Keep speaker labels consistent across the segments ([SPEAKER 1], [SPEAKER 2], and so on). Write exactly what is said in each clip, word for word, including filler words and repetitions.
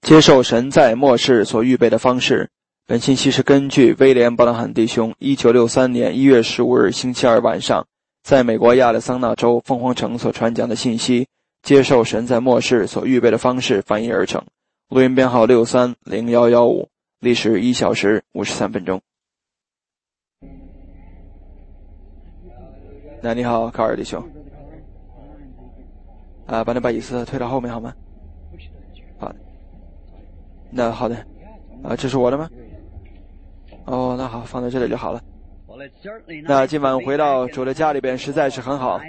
[SPEAKER 1] 接受神在末世所预备的方式。本信息是根据威廉·伯朗汉弟兄一九六三年一月十五日星期二晚上在美国亚利桑那州凤凰城所传讲的信息，接受神在末世所预备的方式翻译而成。录音编号六三零一一五，历时一小时五十三分钟。那你好，卡尔弟兄。啊，把那把椅子推到后面好吗？好，那好的。啊，这是我的吗？哦，那好，放在这里就好了。那今晚回到主的家里边实在是很好。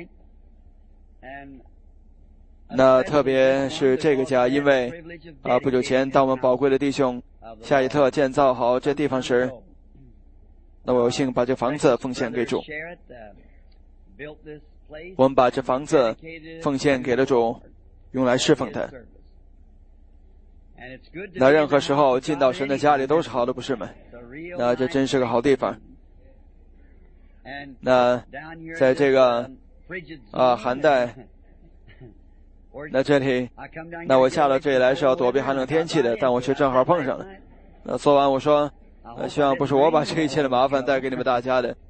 [SPEAKER 1] 那特别是这个家，因为啊，不久前当我们宝贵的弟兄夏伊特建造好这地方时，那我有幸把这房子奉献给主。我们把这房子奉献给了主，用来侍奉他。那任何时候进到神的家里都是好的，不是吗？那这真是个好地方。那在这个啊寒带，那这里，那我下到这里来是要躲避寒冷天气的，但我却正好碰上了。那说完我说，呃，希望不是我把这一切的麻烦带给你们大家的。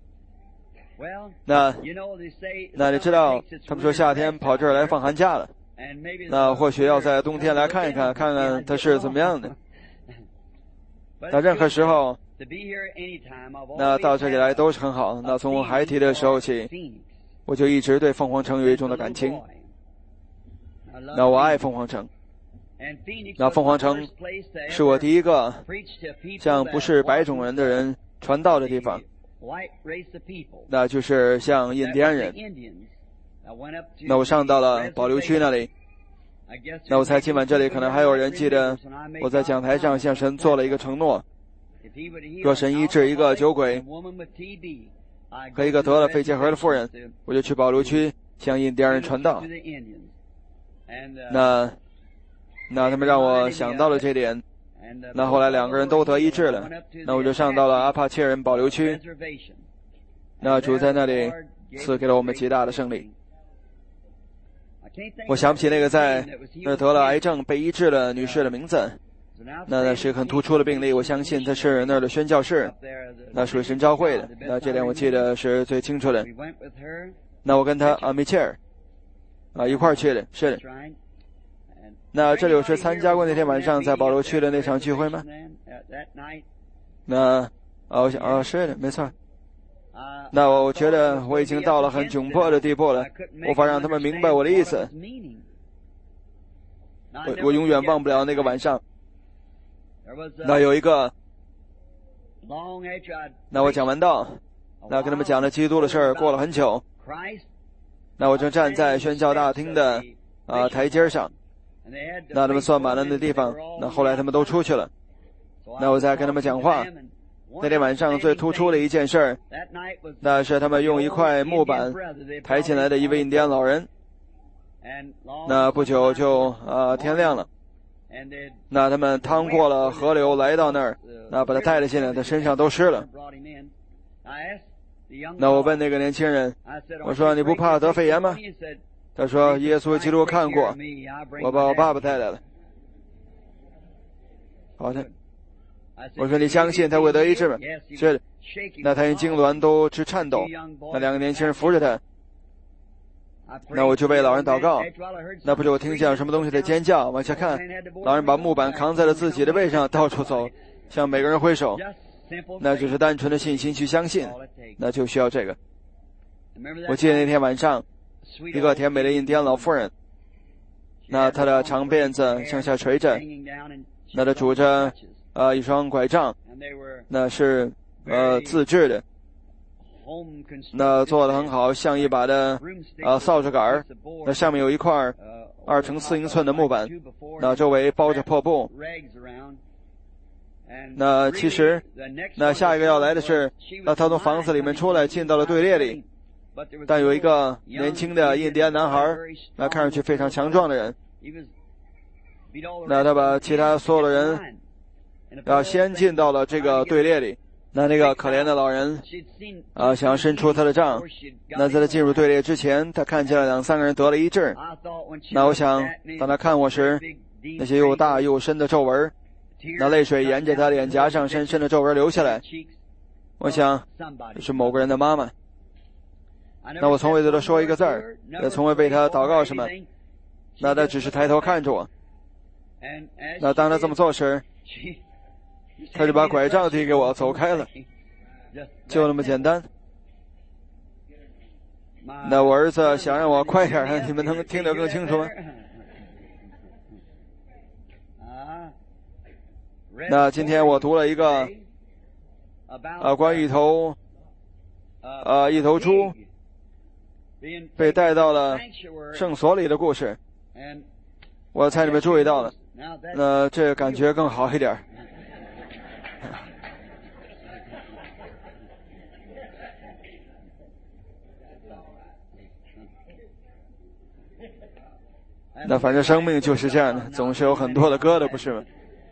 [SPEAKER 1] 那那你知道，他们说夏天跑这儿来放寒假了，那或许要在冬天来看一看，看看它是怎么样的。那任何时候，那到这里来都是很好。那从孩提的时候起，我就一直对凤凰城有一种的感情。那我爱凤凰城。那凤凰城是我第一个向不是白种人的人传道的地方。那就是像印第安人。那我上到了保留区那里，那我猜今晚这里可能还有人记得我在讲台上向神做了一个承诺，若神医治一个酒鬼和一个得了肺结核的妇人，我就去保留区向印第安人传道。那那他们让我想到了这点，那后来两个人都得医治了，那我就上到了阿帕切人保留区。那主在那里赐给了我们极大的胜利。我想不起那个在那得了癌症被医治的女士的名字，那那是很突出的病例，我相信她是那儿的宣教士，那属于神召会的，那这点我记得是最清楚的。那我跟她啊米切尔啊一块儿去的，是的。那这里有是参加过那天晚上在保罗区的那场聚会吗？那啊我想啊是的，没错。那我觉得我已经到了很窘迫的地步了，无法让他们明白我的意思。我我永远忘不了那个晚上。那有一个，那我讲完道，那跟他们讲了基督的事儿，过了很久。那我正站在宣教大厅的啊台阶上，那他们算满了那地方，那后来他们都出去了。那我在跟他们讲话。那天晚上最突出的一件事儿，那是他们用一块木板抬进来的一位印第安老人。那不久就呃天亮了，那他们趟过了河流来到那儿，那把他带了进来，他身上都湿了。那我问那个年轻人，我说你不怕得肺炎吗？他说耶稣基督看过，我把我爸爸带来了。好的。我说你相信他会得医治吗？是的。那他因痉挛都直颤抖，那两个年轻人扶着他。那我就为老人祷告。那不是我听见有什么东西在尖叫，往下看，老人把木板扛在了自己的背上，到处走，向每个人挥手。那只是单纯的信心去相信，那就需要这个。我记得那天晚上，一个甜美的印第安老妇人，那她的长辫子向下垂着，那她拄着呃，一双拐杖，那是呃自制的，那做得很好，像一把的呃扫帚杆儿，那上面有一块二乘四英寸的木板，那周围包着破布。那其实，那下一个要来的是，那他从房子里面出来，进到了队列里，但有一个年轻的印第安男孩，那看上去非常强壮的人，那他把其他所有的人要先进到了这个队列里，那那个可怜的老人啊，想要伸出他的杖，那在他进入队列之前，他看见了两三个人得了医治。那我想，当他看我时， 那些又大又深的皱纹，那泪水沿着他脸颊上深深的皱纹流下来。我想这是某个人的妈妈。那我从未对他说一个字儿，也从未为他祷告什么。那他只是抬头看着我。那当他这么做时，他就把拐杖递给我，走开了，就那么简单。那我儿子想让我快点，你们能听得更清楚吗？那今天我读了一个啊关于一头啊一头猪被带到了圣所里的故事，我猜你们注意到了，那这个感觉更好一点。那反正生命就是这样的，总是有很多的疙瘩，不是吗？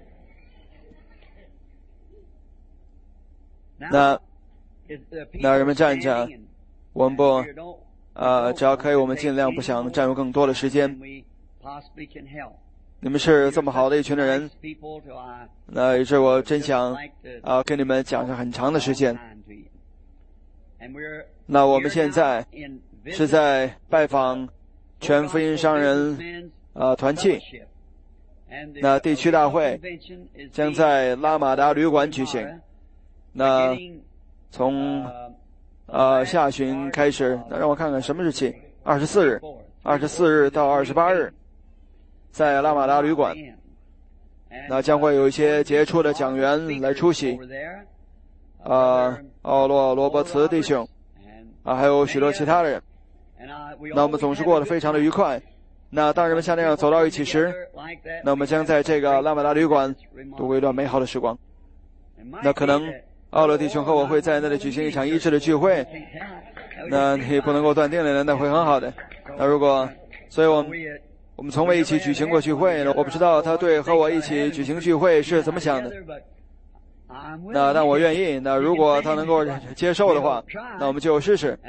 [SPEAKER 1] 那那人们站着，我们不呃，只要可以，我们尽量不想占用更多的时间。你们是这么好的一群的人，那也是我真想啊、呃、跟你们讲上很长的时间。那我们现在是在拜访全福音商人呃团契，那地区大会将在拉马达旅馆举行。那从呃下旬开始，那让我看看什么日期，二十四日，二十四日到二十八日，在拉马达旅馆。那将会有一些杰出的讲员来出席，呃，奥洛罗伯茨弟兄啊，还有许多其他的人。那我们总是过得非常的愉快。那当人们像那样走到一起时，那我们将在这个拉马达旅馆度过一段美好的时光。那可能奥洛弟兄和我会在那里举行一场医治的聚会，那你不能够断定的，那会很好的。那如果，所以我们我们从未一起举行过聚会，我不知道他对和我一起举行聚会是怎么想的。那但我愿意，那如果他能够接受的话，那我们就试试。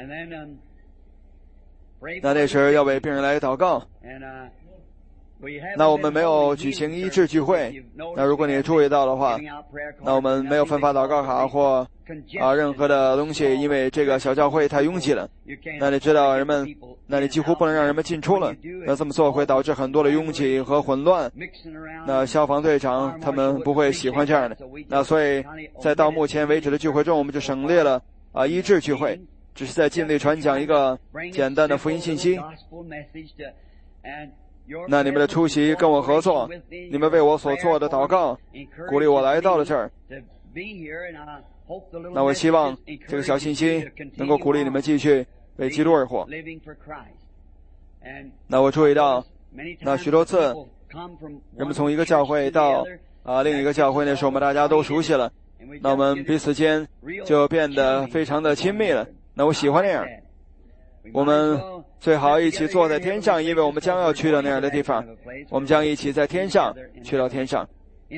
[SPEAKER 1] 那那时要为病人来祷告。那我们没有举行医治聚会，那如果你注意到的话，那我们没有分发祷告卡或啊任何的东西，因为这个小教会太拥挤了。那你知道人们，那你几乎不能让人们进出了。那这么做会导致很多的拥挤和混乱。那消防队长他们不会喜欢这样的。那所以在到目前为止的聚会中，我们就省略了啊医治聚会，只是在尽力传讲一个简单的福音信息。那你们的出席跟我合作，你们为我所做的祷告，鼓励我来到了这儿。那我希望这个小信息能够鼓励你们继续为基督而活。那我注意到，那许多次人们从一个教会到啊另一个教会，那时候我们大家都熟悉了，那我们彼此间就变得非常的亲密了。那我喜欢那样。我们最好一起坐在天上，因为我们将要去到那样的地方。我们将一起在天上去到天上。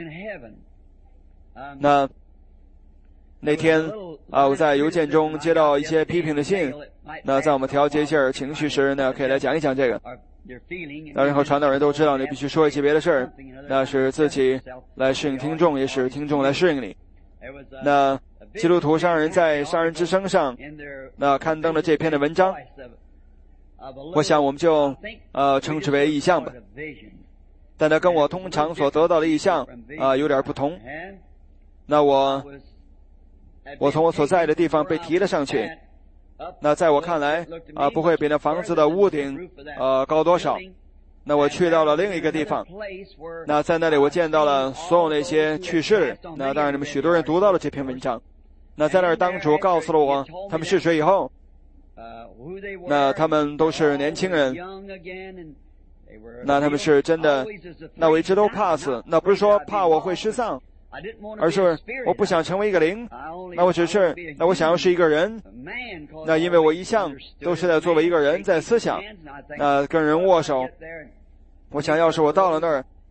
[SPEAKER 1] 那那天啊，我在邮件中接到一些批评的信。那在我们调节一下情绪时呢，可以来讲一讲这个。那任何传道人都知道，你必须说一些别的事儿，那是自己来适应听众，也是听众来适应你。那基督徒商人在商人之声上那刊登了这篇的文章，我想我们就呃称之为意象吧，但它跟我通常所得到的意象啊、呃、有点不同。那我我从我所在的地方被提了上去，那在我看来啊、呃、不会比那房子的屋顶呃高多少。那我去到了另一个地方，那在那里我见到了所有那些去世的人。那当然你们许多人读到了这篇文章。那在那儿当主告诉了我他们是谁以后，那他们都是年轻人，那他们是真的，那我一直都怕死，那不是说怕我会失丧，而是我不想成为一个灵，那我只是那我想要是一个人，那因为我一向都是在作为一个人在思想，那跟人握手，我想要是我到了那儿，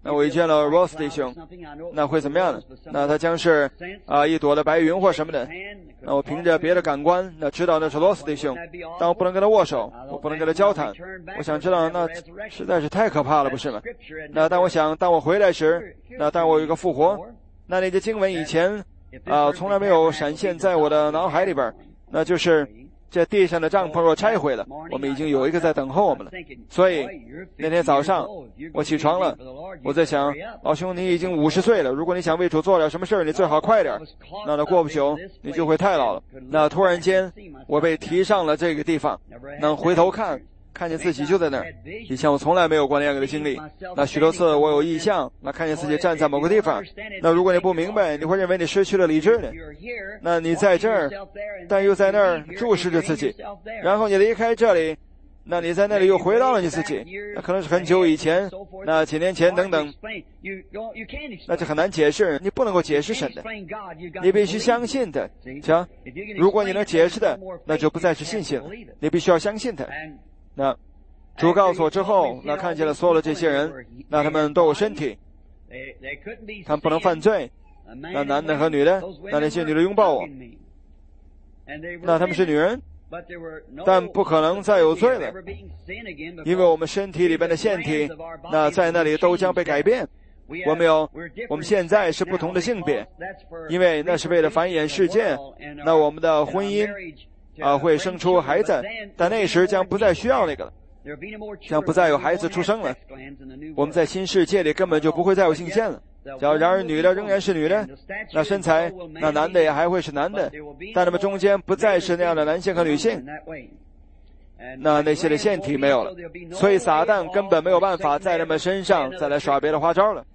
[SPEAKER 1] 那我遇见了 Ross 弟兄，那会怎么样呢？那他将是啊、呃、一朵的白云或什么的。那我凭着别的感官，那知道那是 Ross 弟兄，但我不能跟他握手，我不能跟他交谈。我想知道，那实在是太可怕了，不是吗？那当我想，当我回来时，那当我有一个复活，那那些经文以前啊、呃、从来没有闪现在我的脑海里边，那就是这地上的帐篷若拆毁了，我们已经有一个在等候我们了。所以那天早上我起床了，我在想，老兄，你已经五十岁了，如果你想为主做点什么事儿，你最好快点。那那过不久你就会太老了。那突然间我被提上了这个地方，能回头看，看见自己就在那儿。以前我从来没有过那样的经历。那许多次我有异象，那看见自己站在某个地方。那如果你不明白，你会认为你失去了理智的。那你在这儿，但又在那儿注视着自己，然后你离开这里，那你在那里又回到了你自己。那可能是很久以前，那几年前等等，那这很难解释，你不能够解释神的，你必须相信的。瞧，如果你能解释的，那就不再是信心了，你必须要相信他。那主告诉我之后，那看见了所有的这些人，那他们都有身体，他们不能犯罪。那男的和女的，那那些女的拥抱我，那他们是女人，但不可能再有罪了，因为我们身体里边的腺体，那在那里都将被改变。我们有，我们现在是不同的性别，因为那是为了繁衍世界。那我们的婚姻啊会生出孩子，但那时将不再需要那个了，将不再有孩子出生了。我们在新世界里根本就不会再有性腺了。然而女的仍然是女的，那身材，那男的也还会是男的，但他们中间不再是那样的男性和女性。那那些的腺体没有了，所以撒旦根本没有办法在他们身上再来耍别的花招了。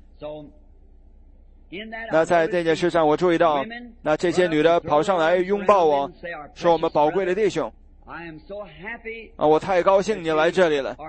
[SPEAKER 1] 那在这件事上我注意到，那这些女的跑上来拥抱我，说我们宝贵的弟兄啊，我太高兴你来这里了。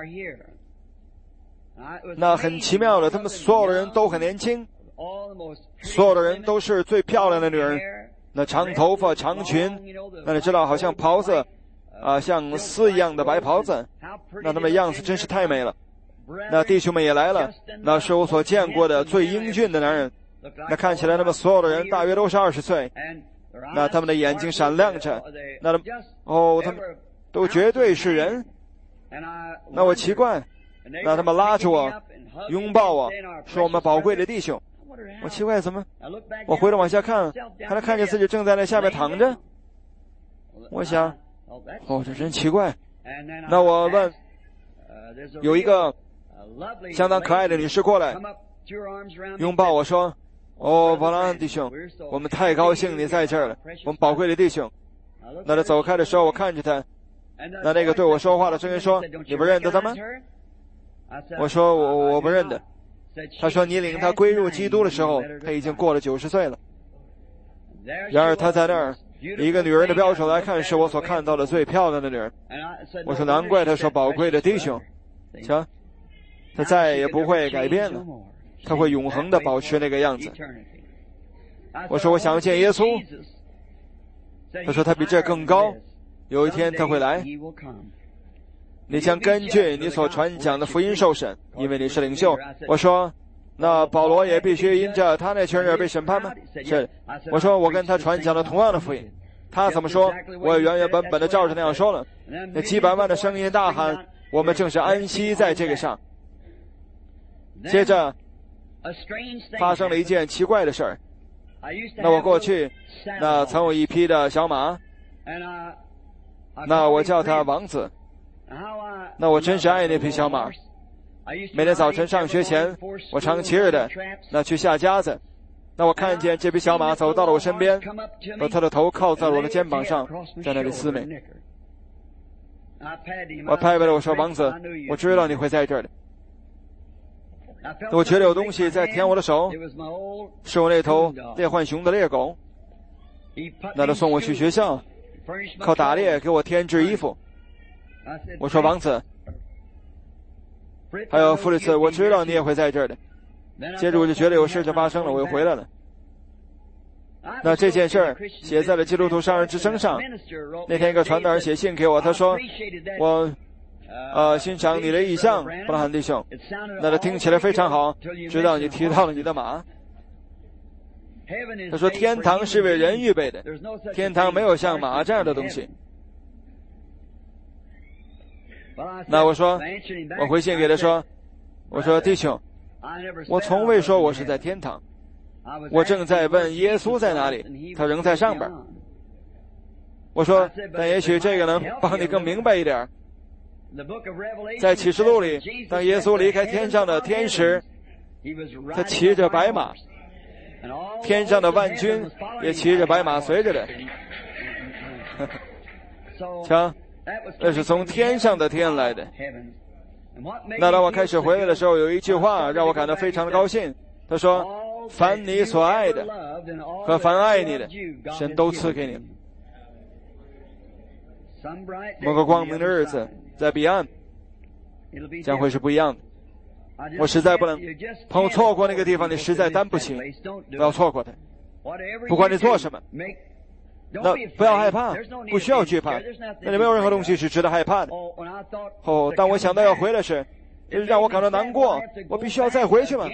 [SPEAKER 1] 那很奇妙的，他们所有的人都很年轻，所有的人都是最漂亮的女人，那长头发长裙，那你知道好像袍子啊，像丝一样的白袍子，那他们样子真是太美了。那弟兄们也来了，那是我所见过的最英俊的男人。那看起来他们所有的人大约都是二十岁，那他们的眼睛闪亮着，那哦，他们都绝对是人。那我奇怪，那他们拉着我，拥抱我，说我们宝贵的弟兄。我奇怪怎么？我回头往下看，还能看见自己正在那下面躺着。我想，哦，这真奇怪。那我问，有一个相当可爱的女士过来，拥抱我说：“哦，保拉弟兄，我们太高兴你在这儿了，我们宝贵的弟兄。”那他走开的时候，我看着他，那那个对我说话的声音说：“你不认得他吗？”我说我我不认得。他说你领他归入基督的时候，他已经过了九十岁了。然而他在那儿，以一个女人的标准来看，是我所看到的最漂亮的女人。我说难怪他说宝贵的弟兄，瞧，他再也不会改变了，他会永恒的保持那个样子。我说我想要见耶稣。他说他比这更高，有一天他会来。你将根据你所传讲的福音受审，因为你是领袖。我说那保罗也必须因着他那群人被审判吗？是。我说我跟他传讲了同样的福音，他怎么说我也原原本本的照着那样说了。那几百万的声音大喊，我们正是安息在这个上。接着发生了一件奇怪的事儿。那我过去那曾有一匹的小马，那我叫他王子。那我真是爱那匹小马。每天早晨上学前，我常骑着的，那去下夹子。那我看见这匹小马走到了我身边，把他的头靠在我的肩膀上，在那里呲美。我拍拍了我说：“王子，我知道你会在这儿的。”我觉得有东西在舔我的手，是我那头猎浣熊的猎狗。那他送我去学校，靠打猎给我添置衣服。我说：“王子，还有弗里茨，我知道你也会在这儿的。”接着我就觉得有事情发生了，我又回来了。那这件事儿写在了基督徒商人之声上。那天一个传道人写信给我，他说：“我呃欣赏你的意象，布拉罕弟兄。那他听起来非常好，直到你提到了你的马。他说天堂是为人预备的，天堂没有像马这样的东西。那我说，我回信给他说，我说弟兄，我从未说我是在天堂，我正在问耶稣在哪里，他仍在上边。我说，但也许这个能帮你更明白一点。在启示录里，当耶稣离开天上的天时，他骑着白马，天上的万军也骑着白马随着的。瞧，那是从天上的天来的。那当我开始回来的时候，有一句话让我感到非常的高兴。他说，凡你所爱的和凡爱你的，神都赐给你。某个光明的日子，在彼岸将会是不一样的。我实在不能朋友错过那个地方，你实在担不起，不要错过它。不管你做什么，那不要害怕，不需要惧怕，那里没有任何东西是值得害怕的。哦，当我想到要回来时，让我感到难过，我必须要再回去吗？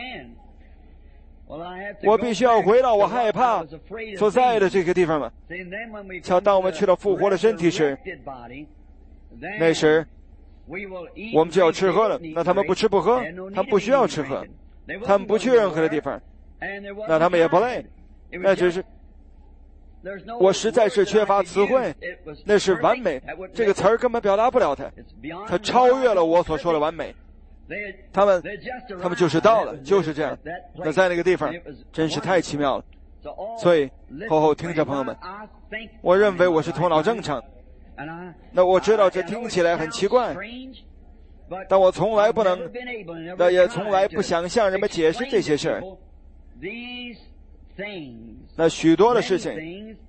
[SPEAKER 1] 我必须要回到我害怕所在的这个地方吗？瞧，当我们去到复活的身体时，那时我们就要吃喝了。那他们不吃不喝，他们不需要吃喝，他们不去任何的地方，那他们也不累。那只是我实在是缺乏词汇，那是完美这个词儿根本表达不了它，它超越了我所说的完美。他们他们就是到了，就是这样。那在那个地方真是太奇妙了。所以后后听着朋友们，我认为我是头脑正常。那我知道这听起来很奇怪，但我从来不能，那也从来不想向人们解释这些事儿。那许多的事情，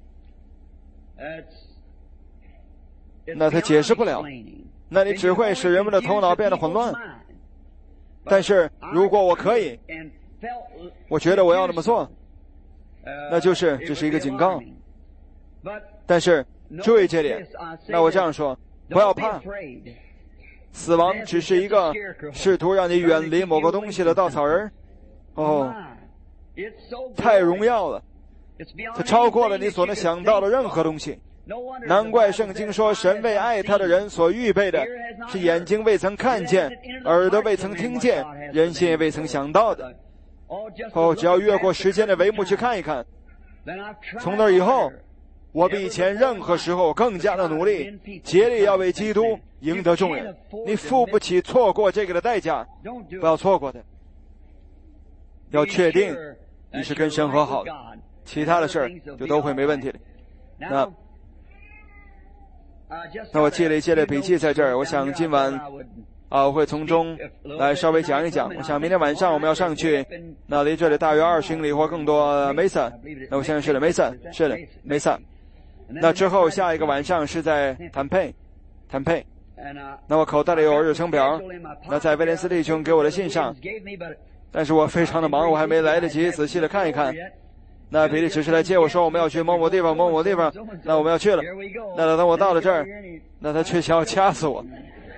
[SPEAKER 1] 那他解释不了，那你只会使人们的头脑变得混乱。但是如果我可以，我觉得我要那么做，那就是这是一个警告。但是注意这点，那我这样说，不要怕，死亡只是一个试图让你远离某个东西的稻草人。哦，太荣耀了，它超过了你所能想到的任何东西。难怪圣经说，神为爱他的人所预备的是眼睛未曾看见，耳朵未曾听见，人心也未曾想到的。哦，只要越过时间的帷幕去看一看，从那以后，我比以前任何时候更加的努力，竭力要为基督赢得众人。你付不起错过这个的代价，不要错过的。要确定你是跟神和好的，其他的事儿就都会没问题的。那那我记了一些的笔记在这儿，我想今晚啊我会从中来稍微讲一讲。我想明天晚上我们要上去，那离这里大约二十英里或更多梅萨，那我相信是的梅萨，是的梅萨。那之后下一个晚上是在坦佩，坦佩。那我口袋里有日程表，那在威廉斯弟兄给我的信上，但是我非常的忙，我还没来得及仔细的看一看。那比利只是来接我说我们要去某某地方某某地方，那我们要去了。那等我到了这儿，那他却想要掐死我。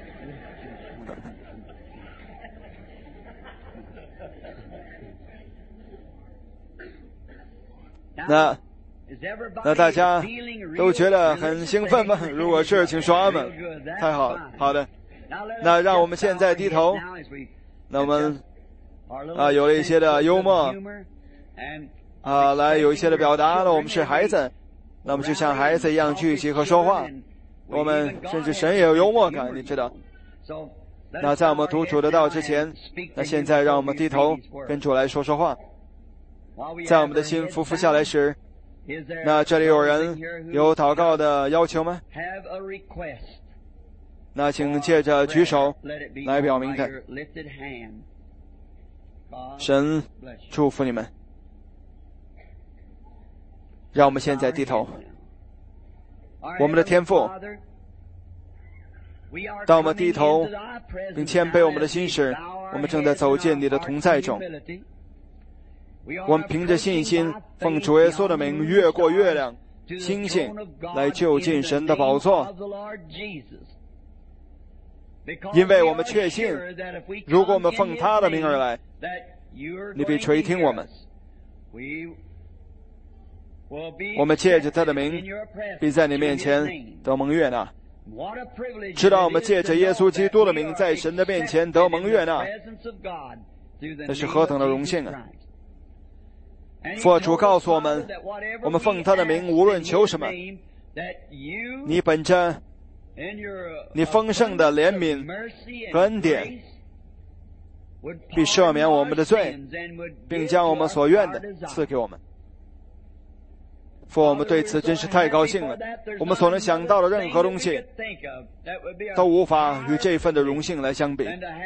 [SPEAKER 1] 那那大家都觉得很兴奋吗？如果是，请说阿们。太好了，好的。那让我们现在低头。那我们啊有了一些的幽默。啊，来有一些的表达了，我们是孩子，那么就像孩子一样聚集和说话。我们甚至神也有幽默感，你知道。那在我们读主的道之前，那现在让我们低头跟主来说说话。在我们的心匍匐下来时，那这里有人有祷告的要求吗？那请借着举手来表明的。神祝福你们。让我们现在低头。我们的天父，当我们低头并谦卑我们的心时，我们正在走进你的同在中。我们凭着信心，奉主耶稣的名，越过月亮、星星，来就近神的宝座。 因为我们确信，如果我们奉他的名而来，你必垂听我们。我们借着他的名，必在你面前得蒙悦纳。知道我们借着耶稣基督的名，在神的面前得蒙悦纳，这是何等的荣幸啊！父主告诉我们，我们奉他的名，无论求什么，你本着你丰盛的怜悯和恩典，必赦免我们的罪，并将我们所愿的赐给我们。父，我们对此真是太高兴了。我们所能想到的任何东西都无法与这份的荣幸来相比。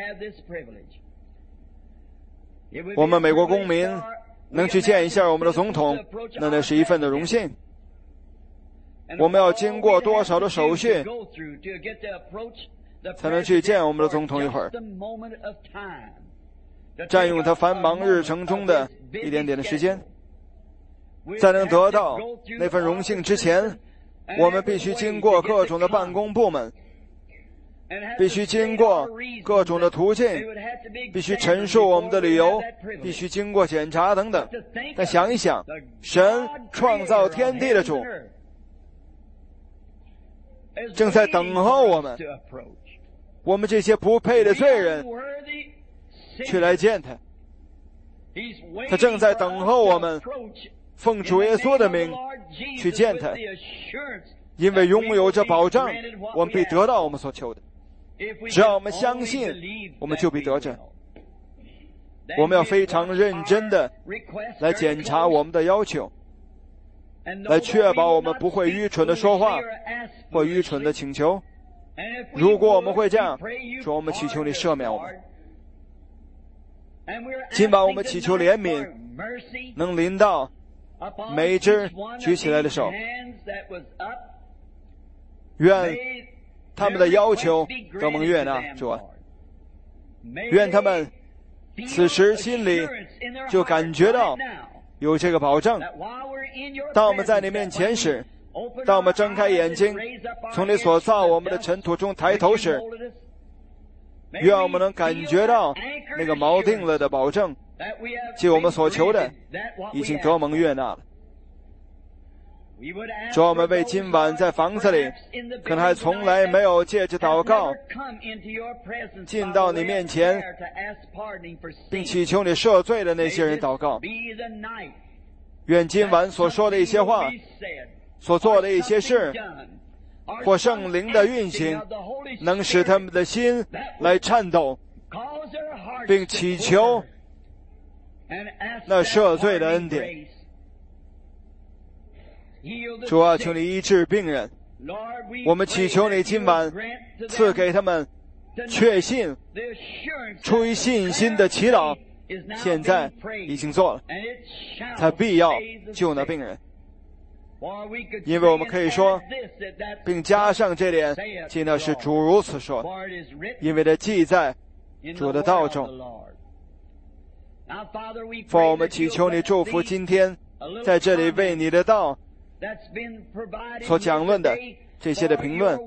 [SPEAKER 1] 我们美国公民能去见一下我们的总统，那那是一份的荣幸。我们要经过多少的手续才能去见我们的总统一会儿，占用他繁忙日程中的一点点的时间。在能得到那份荣幸之前，我们必须经过各种的办公部门，必须经过各种的途径，必须陈述我们的理由，必须经过检查等等。但想一想，神创造天地的主正在等候我们，我们这些不配的罪人去来见他。他正在等候我们奉主耶稣的名去见他，因为拥有着保障，我们必得到我们所求的。只要我们相信，我们就必得着。我们要非常认真的来检查我们的要求，来确保我们不会愚蠢的说话或愚蠢的请求。如果我们会这样说，我们祈求你赦免我们。今晚我们祈求怜悯能临到每一只举起来的手，愿他们的要求得蒙悦纳，主啊，愿他们此时心里就感觉到有这个保证。当我们在你面前时，当我们睁开眼睛，从你所造我们的尘土中抬头时，愿我们能感觉到那个锚定了的保证，即我们所求的已经得蒙悦纳了。主，我们为今晚在房子里可能还从来没有借着祷告进到你面前并祈求你赦罪的那些人祷告，愿今晚所说的一些话，所做的一些事，或圣灵的运行，能使他们的心来颤抖，并祈求那赦罪的恩典。主啊，求你医治病人，我们祈求你今晚赐给他们确信，出于信心的祈祷现在已经做了，他必要救那病人。因为我们可以说，并加上这点，既那是主如此说，因为它记在主的道中。父，我们祈求你祝福今天在这里为你的道所讲论的这些的评论，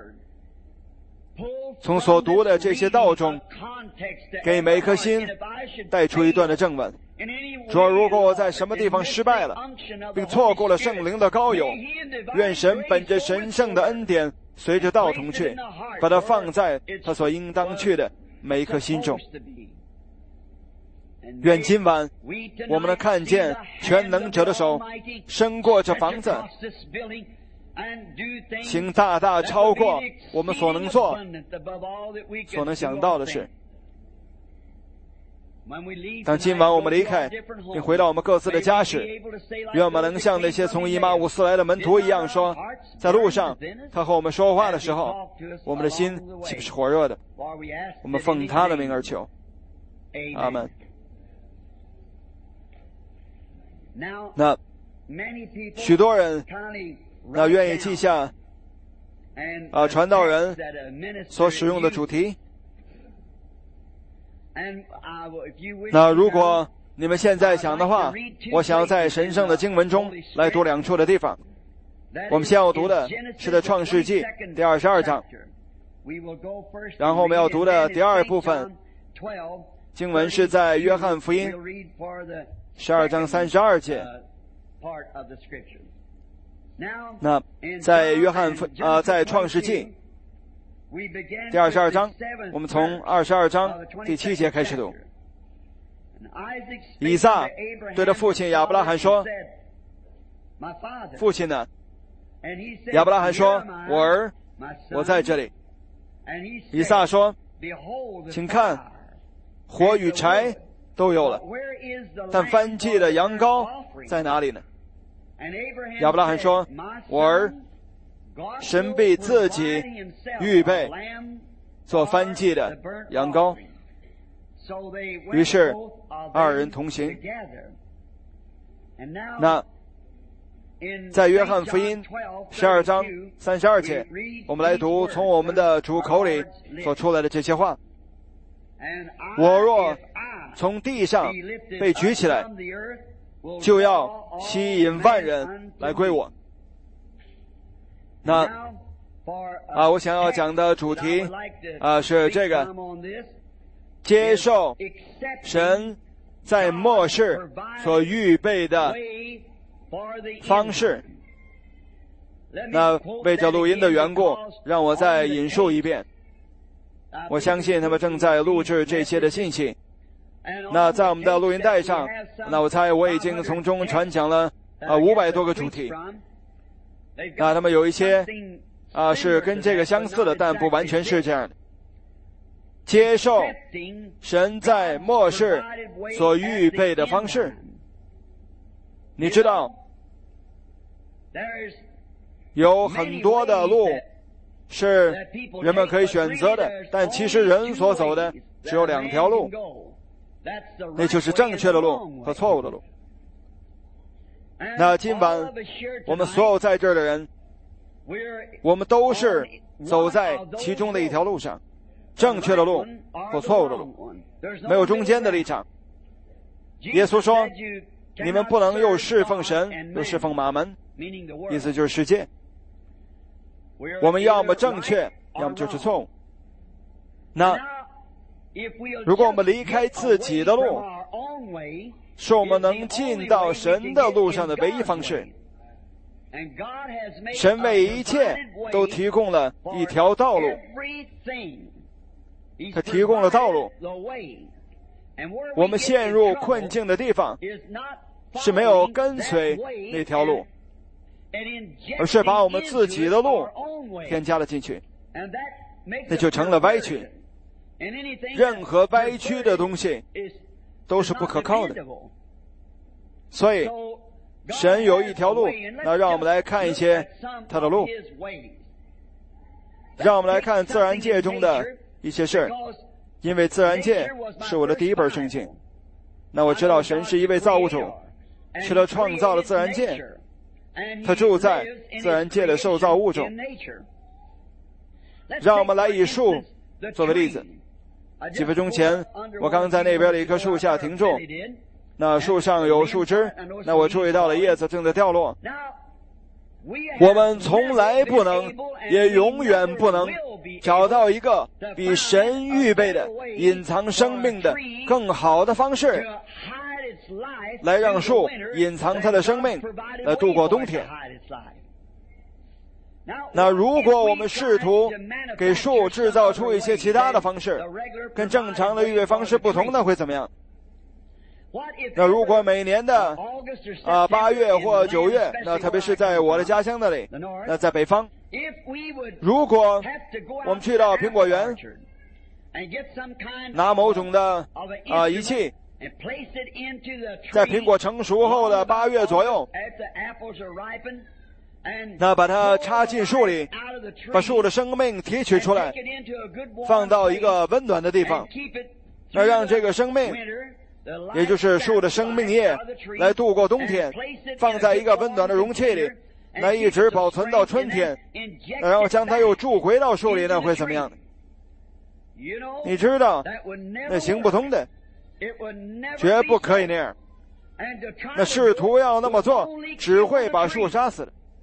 [SPEAKER 1] 从所读的这些道中，给每颗心带出一段的正文。说如果我在什么地方失败了，并错过了圣灵的膏油，愿神本着神圣的恩典，随着道同去，把它放在他所应当去的每一颗心中。愿今晚我们能看见全能者的手伸过这房子，请大大超过我们所能做所能想到的事。当今晚我们离开并回到我们各自的家时，愿我们能像那些从以马忤斯来的门徒一样说，在路上他和我们说话的时候，我们的心岂不是火热的？我们奉他的名而求，阿们。那许多人那愿意记下啊传道人所使用的主题。那如果你们现在想的话，我想要在神圣的经文中来读两处的地方。我们先要读的是在创世纪第二十二章， 然后我们要读的第二部分经文是在约翰福音十二章三十二节。那在约翰福呃在创世纪第二十二章，我们从二十二章第七节开始读。以撒对着父亲亚伯拉罕说：“父亲呢？”亚伯拉罕说：“我儿，我在这里。”以撒说：“请看，火与柴都有了，但燔祭的羊羔在哪里呢？”亚伯拉罕说：“我儿，神必自己预备做燔祭的羊羔。”于是二人同行。那在约翰福音十二章三十二节，我们来读从我们的主口里所出来的这些话：“我若从地上被举起来，就要吸引万人来归我。”那啊，我想要讲的主题啊是这个：接受神在末世所预备的方式。那为着录音的缘故，让我再引述一遍。我相信他们正在录制这些的信息。那在我们的录音带上，那我猜我已经从中传讲了啊五百多个主题。那他们有一些啊是跟这个相似的，但不完全是这样的。接受神在末世所预备的方式。你知道有很多的路是人们可以选择的，但其实人所走的只有两条路，那就是正确的路和错误的路。那今晚我们所有在这儿的人，我们都是走在其中的一条路上，正确的路或错误的路，没有中间的立场。耶稣说，你们不能又侍奉神又侍奉马门，意思就是世界。我们要么正确，要么就是错误。那如果我们离开自己的路，是我们能进到神的路上的唯一方式。神为一切都提供了一条道路，他提供了道路。我们陷入困境的地方是没有跟随那条路，而是把我们自己的路添加了进去，那就成了歪曲。任何歪曲的东西都是不可靠的。所以神有一条路，那让我们来看一些他的路，让我们来看自然界中的一些事，因为自然界是我的第一本圣经。那我知道神是一位造物主，是他创造了自然界，他住在自然界的受造物中。让我们来以树作为例子。几分钟前我刚在那边的一棵树下停住，那树上有树枝，那我注意到了叶子正在掉落。我们从来不能也永远不能找到一个比神预备的隐藏生命的更好的方式来让树隐藏它的生命，来度过冬天。那如果我们试图给树制造出一些其他的方式，跟正常的预备方式不同的，会怎么样？那如果每年的啊八月或九月，那特别是在我的家乡那里，那在北方，如果我们去到苹果园，拿某种的啊仪器，在苹果成熟后的八月左右，那把它插进树里，把树的生命提取出来，放到一个温暖的地方，那让这个生命，也就是树的生命液，来度过冬天，放在一个温暖的容器里，来一直保存到春天，然后将它又注回到树里，那会怎么样？你知道那行不通的，绝不可以那样。那试图要那么做，只会把树杀死的。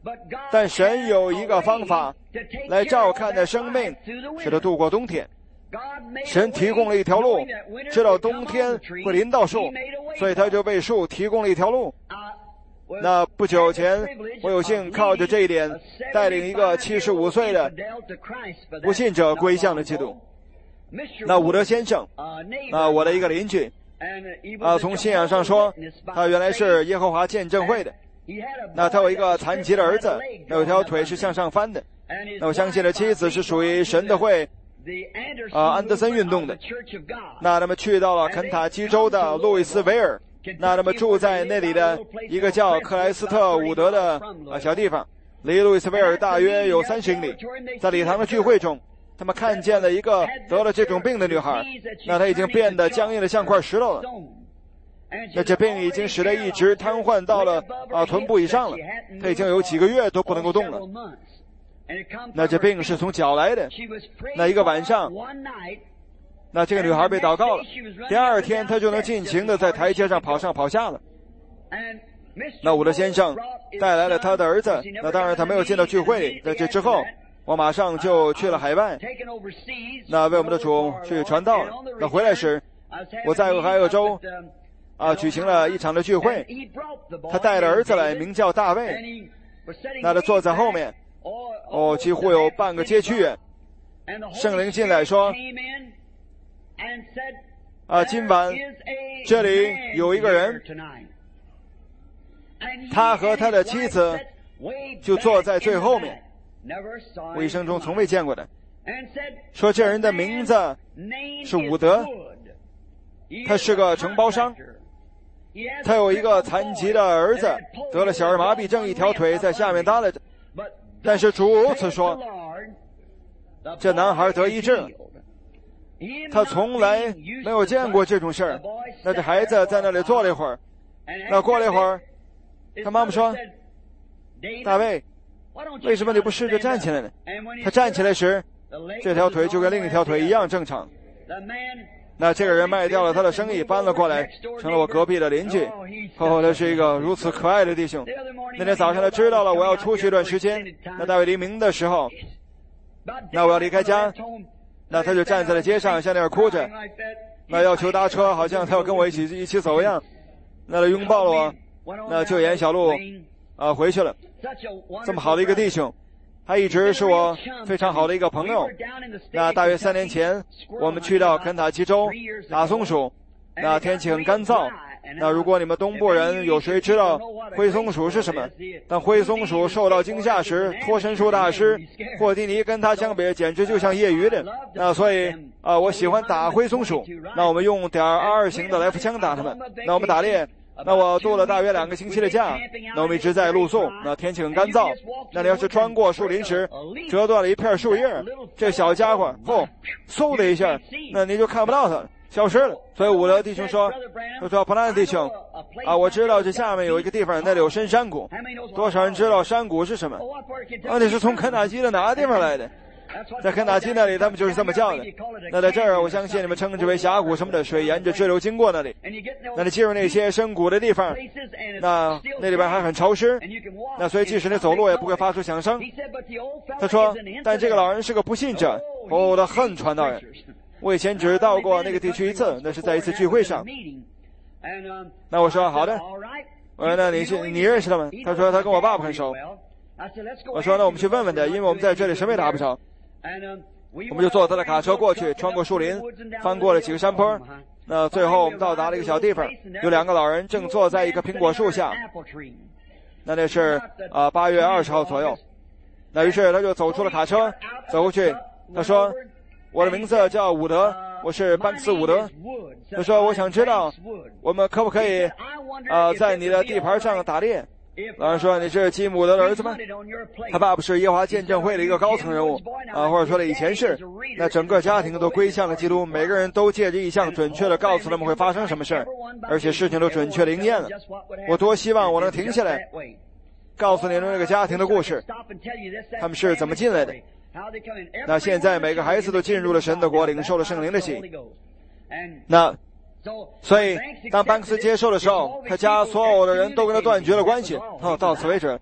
[SPEAKER 1] 但神有一个方法来照看的生命，使他度过冬天。神提供了一条路，知道冬天会临到树，所以他就为树提供了一条路。那不久前，我有幸靠着这一点，带领一个七十五岁的不信者归向了基督。那伍德先生，啊，我的一个邻居，啊，从信仰上说，他原来是耶和华见证会的。那他有一个残疾的儿子，那有条腿是向上翻的。那我相信的妻子是属于神的会，啊，安德森运动的。那他们去到了肯塔基州的路易斯维尔，那他们住在那里的一个叫克莱斯特伍德的啊小地方，离路易斯维尔大约有三十英里。在礼堂的聚会中，他们看见了一个得了这种病的女孩，那她已经变得僵硬的像块石头了。那这病已经使得一直瘫痪到了啊臀部以上了，她已经有几个月都不能够动了。那这病是从脚来的。那一个晚上，那这个女孩被祷告了，第二天她就能尽情的在台阶上跑上跑下了。那伍德先生带来了他的儿子，那当然他没有进到聚会里。在这之后，我马上就去了海外，那为我们的主去传道了。那回来时，我在俄亥俄州啊举行了一场的聚会，他带了儿子来，名叫大卫，那他坐在后面，哦，几乎有半个街区远。圣灵进来说，啊，今晚这里有一个人，他和他的妻子就坐在最后面，我一生中从未见过的。说这人的名字是伍德，他是个承包商，他有一个残疾的儿子，得了小儿麻痹症，一条腿在下面耷拉着。但是主如此说，这男孩得医治了。他从来没有见过这种事儿。那这孩子在那里坐了一会儿，那过了一会儿，他妈妈说，大卫，为什么你不试着站起来呢？他站起来时，这条腿就跟另一条腿一样正常。那这个人卖掉了他的生意，搬了过来，成了我隔壁的邻居。哦，他是一个如此可爱的弟兄。那天早上他知道了我要出去一段时间，那大约黎明的时候，那我要离开家，那他就站在了街上，向那儿哭着，那要求搭车，好像他要跟我一起一起走一样。那他拥抱了我，那就沿小路啊回去了。这么好的一个弟兄，他一直是我非常好的一个朋友。那大约三年前，我们去到肯塔基州打松鼠，那天气很干燥。那如果你们东部人有谁知道灰松鼠是什么？当灰松鼠受到惊吓时，脱身术大师霍蒂尼跟他相比，简直就像业余的。那所以啊、呃，我喜欢打灰松鼠。那我们用点二型的来福枪打他们。那我们打猎。那我度了大约两个星期的假，那我们一直在露宿，那天气很干燥。那你要是穿过树林时折断了一片树叶，这小家伙哦，嗖的一下，那你就看不到他，消失了。所以伍德弟兄说，他说普兰弟兄啊，我知道这下面有一个地方，那里有深山谷。多少人知道山谷是什么？啊，你是从肯塔基的哪个地方来的？在肯塔基那里他们就是这么叫的。那在这儿我相信你们称之为峡谷什么的，水沿着支流经过那里。那你进入那些深谷的地方，那那里边还很潮湿，那所以即使你走路也不会发出响声。他说，但这个老人是个不信者，哦，他恨传道人。我以前只到过那个地区一次，那是在一次聚会上。那我说好的，我说那你是你认识他吗？他说他跟我爸爸很熟。我说那我们去问问他，因为我们在这里什么也打不着。我们就坐他的卡车过去，穿过树林，翻过了几个山坡。那最后我们到达了一个小地方，有两个老人正坐在一棵苹果树下。那那是啊八月二十号左右。那于是他就走出了卡车，走过去。他说：“我的名字叫伍德，我是班克斯伍德。”他说：“我想知道，我们可不可以啊在你的地盘上打猎？”老人说：“你是基姆德的儿子吗？”他爸爸是耶和华见证会的一个高层人物啊，或者说的以前是。那整个家庭都归向了基督，每个人都借着异象准确的告诉他们会发生什么事儿，而且事情都准确的应验了。我多希望我能停下来，告诉你们这个家庭的故事，他们是怎么进来的。那现在每个孩子都进入了神的国，领受了圣灵的喜。那所以当班克斯接受的时候，他家所有的人都跟他断绝了关系。哦，到此为止。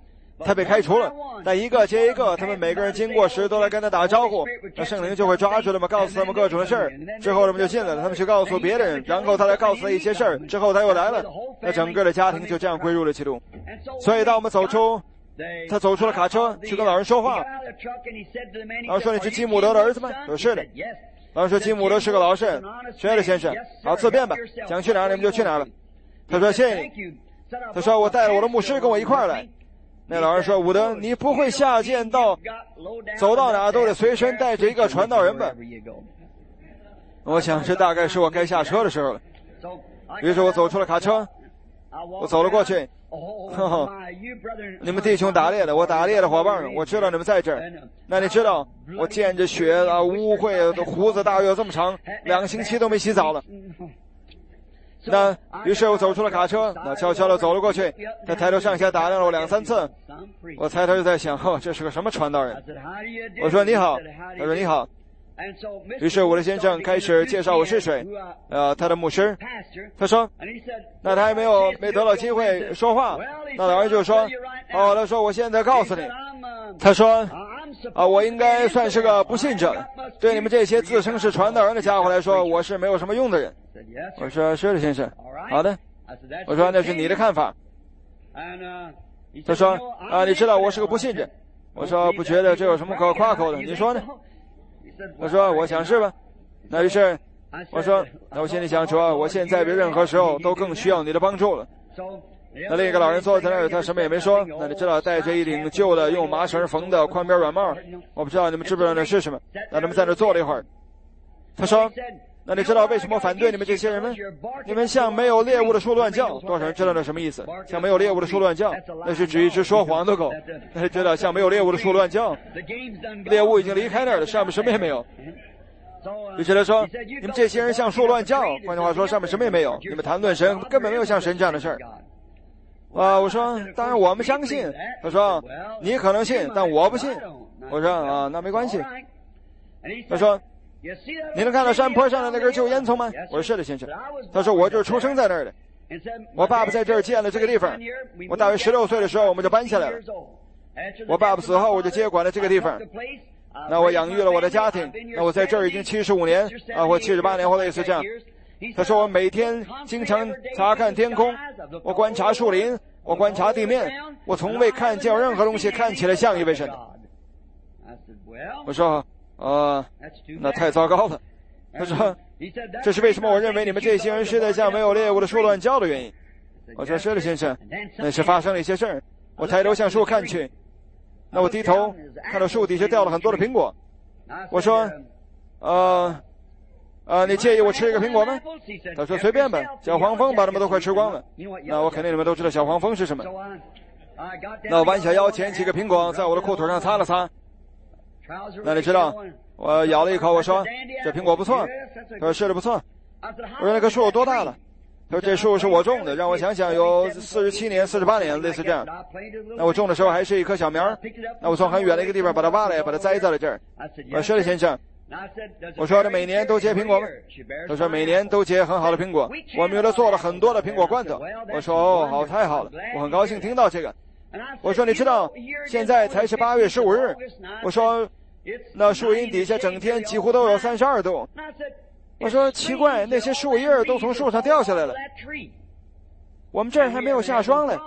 [SPEAKER 1] 他被开除了。但一个接一个，他们每个人经过时都来跟他打招呼，那圣灵就会抓住他们，告诉他们各种的事儿。之后他们就进来了，他们去告诉别人，然后他来告诉他一些事儿，之后他又来了，那整个的家庭就这样归入了基督。所以当我们走出，他走出了卡车，去跟老人说话，然后说：“你是基姆德的儿子吗？”说：“是的。”老人说：“基姆德是个老实、学的先生，好，自便吧，想去哪儿你们就去哪儿了。”他说：“谢谢你。”他说：“我带了我的牧师跟我一块儿来。”那老人说：“伍德，你不会下贱到走到哪都得随身带着一个传道人吧？”我想这大概是我该下车的时候了。于是我走出了卡车，我走了过去。呵呵，你们弟兄打猎的，我打猎的伙伴，我知道你们在这儿。那你知道，我见着血啊，污秽的胡子大约有这么长，两个星期都没洗澡了。那于是我走出了卡车，那悄悄地走了过去。他抬头上下打量了我两三次，我猜他就在想，哦，这是个什么传道人？我说你好，他说你好。于是我的先生开始介绍我是谁，呃，他的牧师。他说，那他还没有没得到机会说话，那老人就说，哦，他说我现在告诉你，他说，啊，我应该算是个不信者了，对你们这些自称是传道人的家伙来说，我是没有什么用的人。我说是的，先生，好的。我说那是你的看法。他说，啊，你知道我是个不信者。我说不觉得这有什么可夸口的，你说呢？我说我想是吧。那于是我说，那我心里想说，我现在比任何时候都更需要你的帮助了。那另一个老人坐在那儿，他什么也没说。那你知道戴着一顶旧的用麻绳缝的宽边软帽，我不知道你们知不知道那是什么。那他们在那坐了一会儿。他说，那你知道为什么反对你们这些人吗？你们像没有猎物的树乱叫。多少人知道那什么意思？像没有猎物的树乱叫，那是指一只说谎的狗。那知道像没有猎物的树乱叫，猎物已经离开那儿了，上面什么也没有。于是他说，你们这些人像树乱叫，换句话说，上面什么也没有。你们谈论神，根本没有像神这样的事儿。啊，我说当然我们相信。他说你可能信，但我不信。我说啊，那没关系。他说，你能看到山坡上的那根旧烟囱吗？我说是的，先生。他说我就是出生在那儿的，我爸爸在这儿建了这个地方，我大约十六岁的时候我们就搬下来了。我爸爸死后我就接管了这个地方，那我养育了我的家庭，那我在这儿已经七十五年啊，或七十八年或类似这样。他说我每天经常查看天空，我观察树林，我观察地面，我从未看见任何东西看起来像一位神的。我说呃，那太糟糕了。他说这是为什么我认为你们这些人是在像没有猎物的树乱叫的原因。我说是的，先生，那是发生了一些事儿。我抬头向树看去，那我低头看到树底下掉了很多的苹果。我说呃呃，你介意我吃一个苹果吗？他说随便吧，小黄蜂把他们都快吃光了。那我肯定你们都知道小黄蜂是什么。那我弯下腰捡起一个苹果，在我的裤腿上擦了擦。那你知道我咬了一口，我说这苹果不错。他说是的，不错。我说那棵树有多大了？他说这树是我种的，让我想想有四十七年四十八年类似这样。那我种的时候还是一棵小苗，那我从很远的一个地方把它挖来，把它栽在了这儿。我说是的，先生。我说这每年都结苹果吗？他说每年都结很好的苹果，我们有的做了很多的苹果罐头。我说哦，好，太好了，我很高兴听到这个。我说你知道现在才是八月十五日。我说那树荫底下整天几乎都有三十二度。我说奇怪，那些树叶都从树上掉下来了，我们这儿还没有下霜嘞。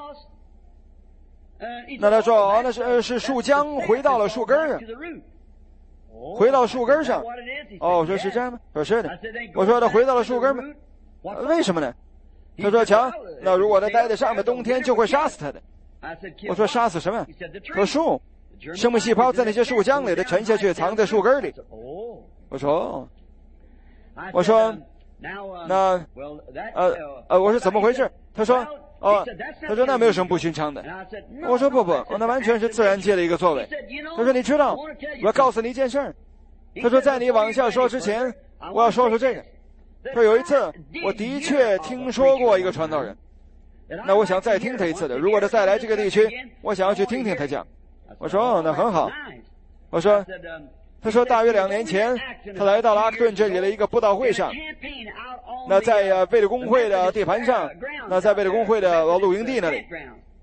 [SPEAKER 1] 那他说哦，那是是树浆回到了树根上，回到树根上。哦，我说是这样吗？说是的。我说他回到了树根吗？为什么呢？他说瞧，那如果他待在上面，冬天就会杀死他的。我说杀死什么？说树，生命细胞在那些树浆里的沉下去，藏在树根里。我说哦。我说那呃呃我说怎么回事？他说哦，他说那没有什么不寻常的。我说不不，那完全是自然界的一个作为。他说你知道，我要告诉你一件事儿。他说在你往下说之前，我要说说这个。说有一次我的确听说过一个传道人，那我想再听他一次的，如果他再来这个地区，我想要去听听他讲。我说哦，那很好。我说他说大约两年前他来到了阿克顿这里的一个布道会上，那在呃贝勒公会的地盘上，那在贝勒公会的露营地那里，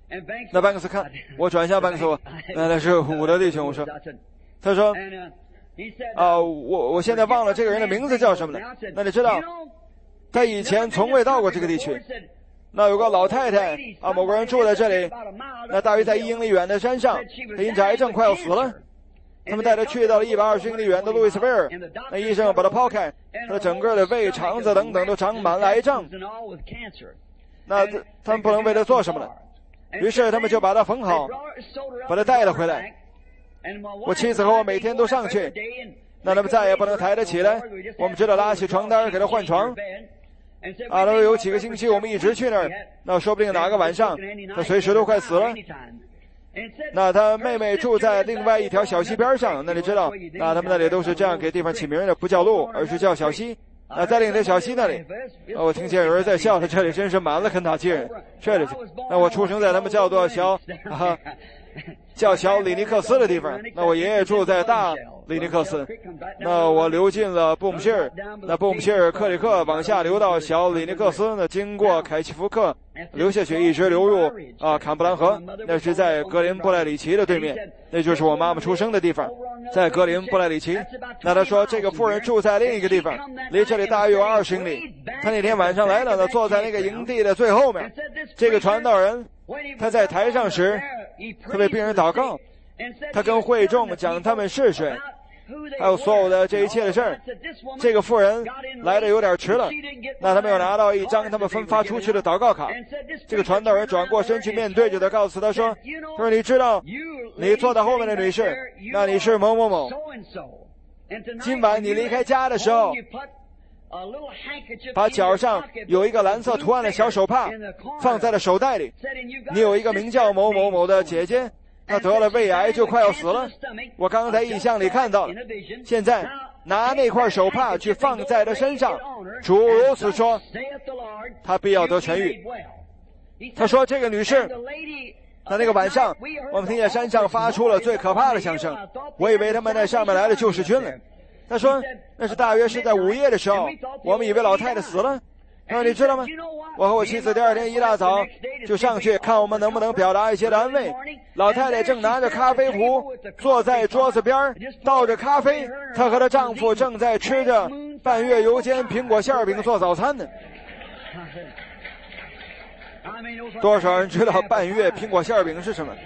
[SPEAKER 1] 那班克斯看我转向班克斯，我那那是伍德弟兄，我说，他说啊，我我现在忘了这个人的名字叫什么了。那你知道，他以前从未到过这个地区。那有个老太太啊，某个人住在这里，那大约在一英里远的山上，他因着癌症快要死了。他们带他去到了一百二十英里远的路易斯维尔，那医生把他剖开，他整个的胃、肠子等等都长满了癌症。那他们不能为他做什么了，于是他们就把他缝好，把他带了回来。我妻子和我每天都上去，那他们再也不能抬得起来，我们只得拉起床单给他换床。啊，那有几个星期我们一直去那儿，那说不定哪个晚上他随时都快死了。那他妹妹住在另外一条小溪边上，那你知道，那他们那里都是这样给地方起名的，不叫路，而是叫小溪。那在另一条小溪那里，啊，我听见有人在笑，他这里真是满了肯塔基人。这里，那我出生在他们叫做小啊叫小里尼克斯的地方，那我爷爷住在大里尼克斯，那我流进了布姆希尔，那布姆希尔克里克往下流到小里尼克斯，那经过凯奇福克流下去，一直流入啊坎布兰河，那是在格林布莱里奇的对面，那就是我妈妈出生的地方，在格林布莱里奇。那他说这个妇人住在另一个地方，离这里大约有二十英里。他那天晚上来了，他坐在那个营地的最后面。这个传道人他在台上时，他为病人祷告，他跟会众讲他们是谁，还有所有的这一切的事儿。这个妇人来的有点迟了，那他没有拿到一张他们分发出去的祷告卡。这个传道人转过身去面对着他，告诉他说：“他说你知道，你坐在后面的女士，那你是某某某。今晚你离开家的时候，把脚上有一个蓝色图案的小手帕放在了手袋里。你有一个名叫某某某的姐姐，她得了胃癌，就快要死了。我刚才印象里看到了。现在拿那块手帕去放在她身上，主如此说，她必要得痊愈。”他说这个女士，那那个晚上我们听见山上发出了最可怕的响声，我以为他们在上面来了救世军了。他说那是大约是在午夜的时候，我们以为老太太死了。他说你知道吗，我和我妻子第二天一大早就上去看我们能不能表达一些的安慰。老太太正拿着咖啡壶坐在桌子边倒着咖啡，她和她丈夫正在吃着半月油煎苹果馅饼做早餐呢。多少人知道半月苹果馅饼是什么？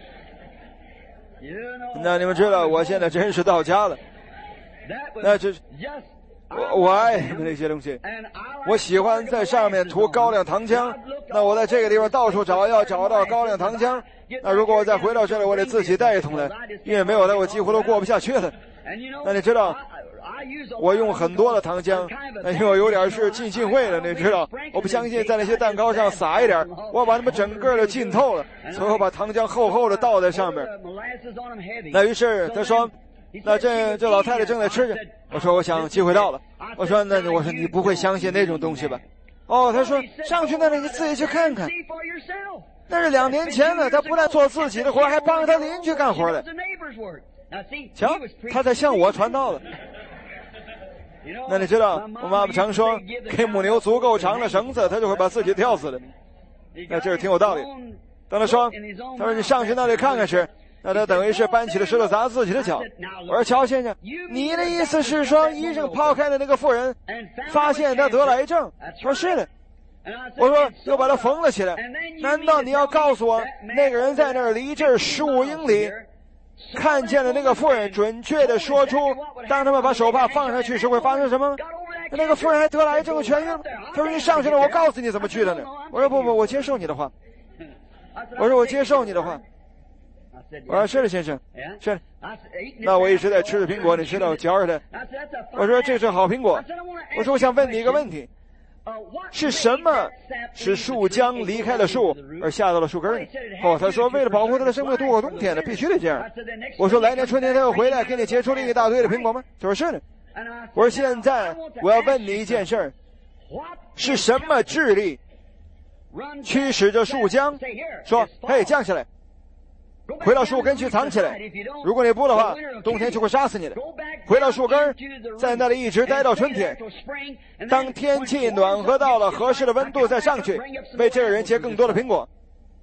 [SPEAKER 1] 那你们知道我现在真是到家了。那这我我爱那些东西，我喜欢在上面涂高粱糖浆。那我在这个地方到处找，要找到高粱糖浆。那如果我再回到这里，我得自己带一桶来，因为没有它我几乎都过不下去了。那你知道我用很多的糖浆，那因为我有点是浸信会的，你知道，我不相信在那些蛋糕上撒一点，我把它们整个的浸透了，所以我把糖浆厚厚的倒在上面。那于是他说，那这这老太太正在吃着。我说我想机会到了。我说那我说你不会相信那种东西吧？哦，他说上去那里你自己去看看。那是两年前了，他不但做自己的活，还帮着他邻居干活了。瞧，他在向我传道了。那你知道我妈妈常说，给母牛足够长的绳子，它就会把自己吊死的。那这是挺有道理。当他说他说你上去那里看看时，那他等于是搬起了石头砸自己的脚。我说乔先生，你的意思是说医生抛开的那个妇人发现他得了癌症？说是的。我说又把他缝了起来。难道你要告诉我那个人在那儿离这儿十五英里看见了那个妇人准确的说出当他们把手帕放上去时会发生什么？那个妇人还得了癌症痊愈了。他说你上去了，我告诉你怎么去的呢。我说不不，我接受你的话。我说我接受你的话。我说是的先生，是的。那我一直在吃着苹果，你知道嚼着它。我说这是好苹果。我说我想问你一个问题，是什么使树浆离开了树而下到了树根呢？哦，他说为了保护他的生命度过冬天的，必须得这样。我说来年春天他要回来给你结出另一大堆的苹果吗？他说是的。我说现在我要问你一件事，是什么智力驱使着树浆说嘿降下来，回到树根去藏起来，如果你不的话冬天就会杀死你的。回到树根，在那里一直待到春天，当天气暖和到了合适的温度再上去，为这个人结更多的苹果。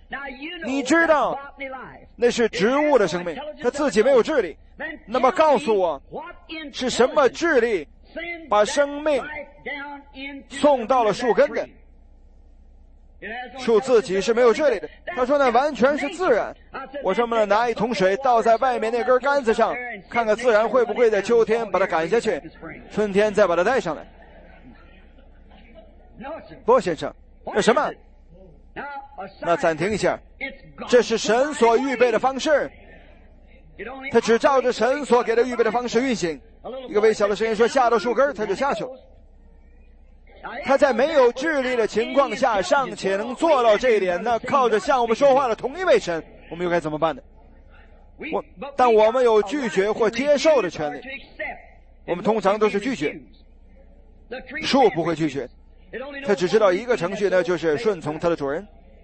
[SPEAKER 1] 你知道那是植物的生命，它自己没有智力。那么告诉我，是什么智力把生命送到了树根的？树自己是没有智力的。他说那完全是自然。我说我们拿一桶水倒在外面那根杆子上，看看自然会不会在秋天把它赶下去，春天再把它带上来。不，先生，这什么？那暂停一下，这是神所预备的方式，他只照着神所给的预备的方式运行。一个微小的声音说下到树根，他就下去了。他在没有智力的情况下尚且能做到这一点，那靠着向我们说话的同一位神，我们又该怎么办呢？我但我们有拒绝或接受的权利，我们通常都是拒绝。树不会拒绝，他只知道一个程序，那就是顺从他的主人。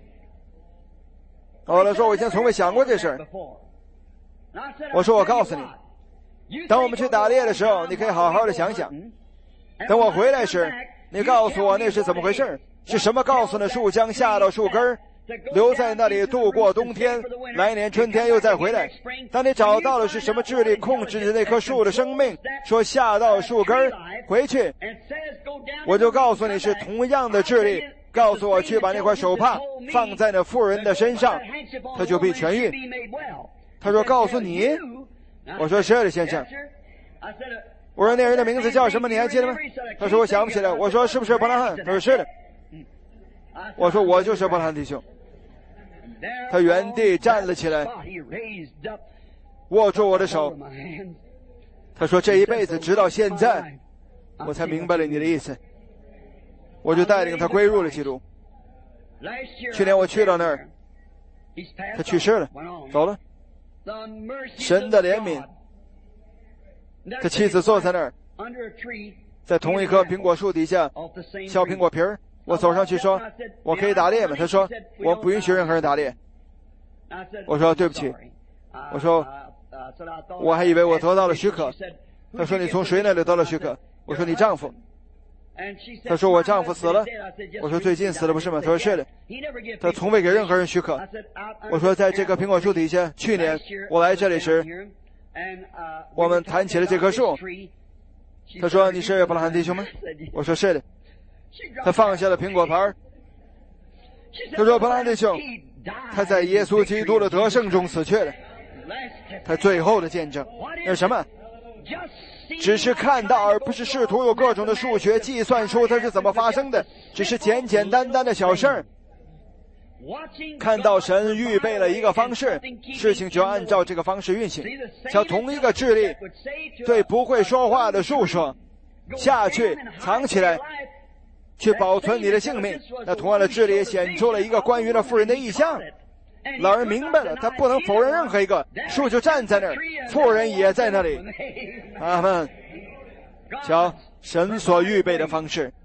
[SPEAKER 1] 后来说我以前从未想过这事儿。我说我告诉你，当我们去打猎的时候，你可以好好的想想，等我回来时你告诉我那是怎么回事，是什么告诉那树将下到树根，留在那里度过冬天，来年春天又再回来。当你找到了是什么智力控制着那棵树的生命，说下到树根回去，我就告诉你是同样的智力告诉我去把那块手帕放在那妇人的身上，他就必痊愈。他说告诉你，我说是的先生。我说那人的名字叫什么你还记得吗？他说我想不起来。我说是不是伯拉罕？他说是的。我说我就是伯拉罕弟兄。他原地站了起来，握住我的手。他说这一辈子直到现在我才明白了你的意思。我就带领他归入了基督。去年我去到那儿，他去世了，走了。神的怜悯，他妻子坐在那儿，在同一棵苹果树底下削苹果皮儿。我走上去说我可以打猎吗？他说我不允许任何人打猎。我说对不起。我说我还以为我得到了许可。他说你从谁那里得了许可？我说你丈夫。他说我丈夫死了。我说最近死了不是吗？他说是的。他从未给任何人许可。我说在这棵苹果树底下，去年我来这里时我们谈起了这棵树。他说你是伯拉罕弟兄吗？我说是的。他放下了苹果盘。他说伯拉罕弟兄，他在耶稣基督的得胜中死去了。他最后的见证那是什么？只是看到，而不是试图用各种的数学计算出它是怎么发生的，只是简简单单的小事儿。看到神预备了一个方式，事情就按照这个方式运行。像同一个智力对不会说话的树说下去藏起来去保存你的性命，那同样的智力也显出了一个关于那妇人的意象。老人明白了，他不能否认任何一个，树就站在那儿，妇人也在那里。阿们。瞧，神所预备的方式，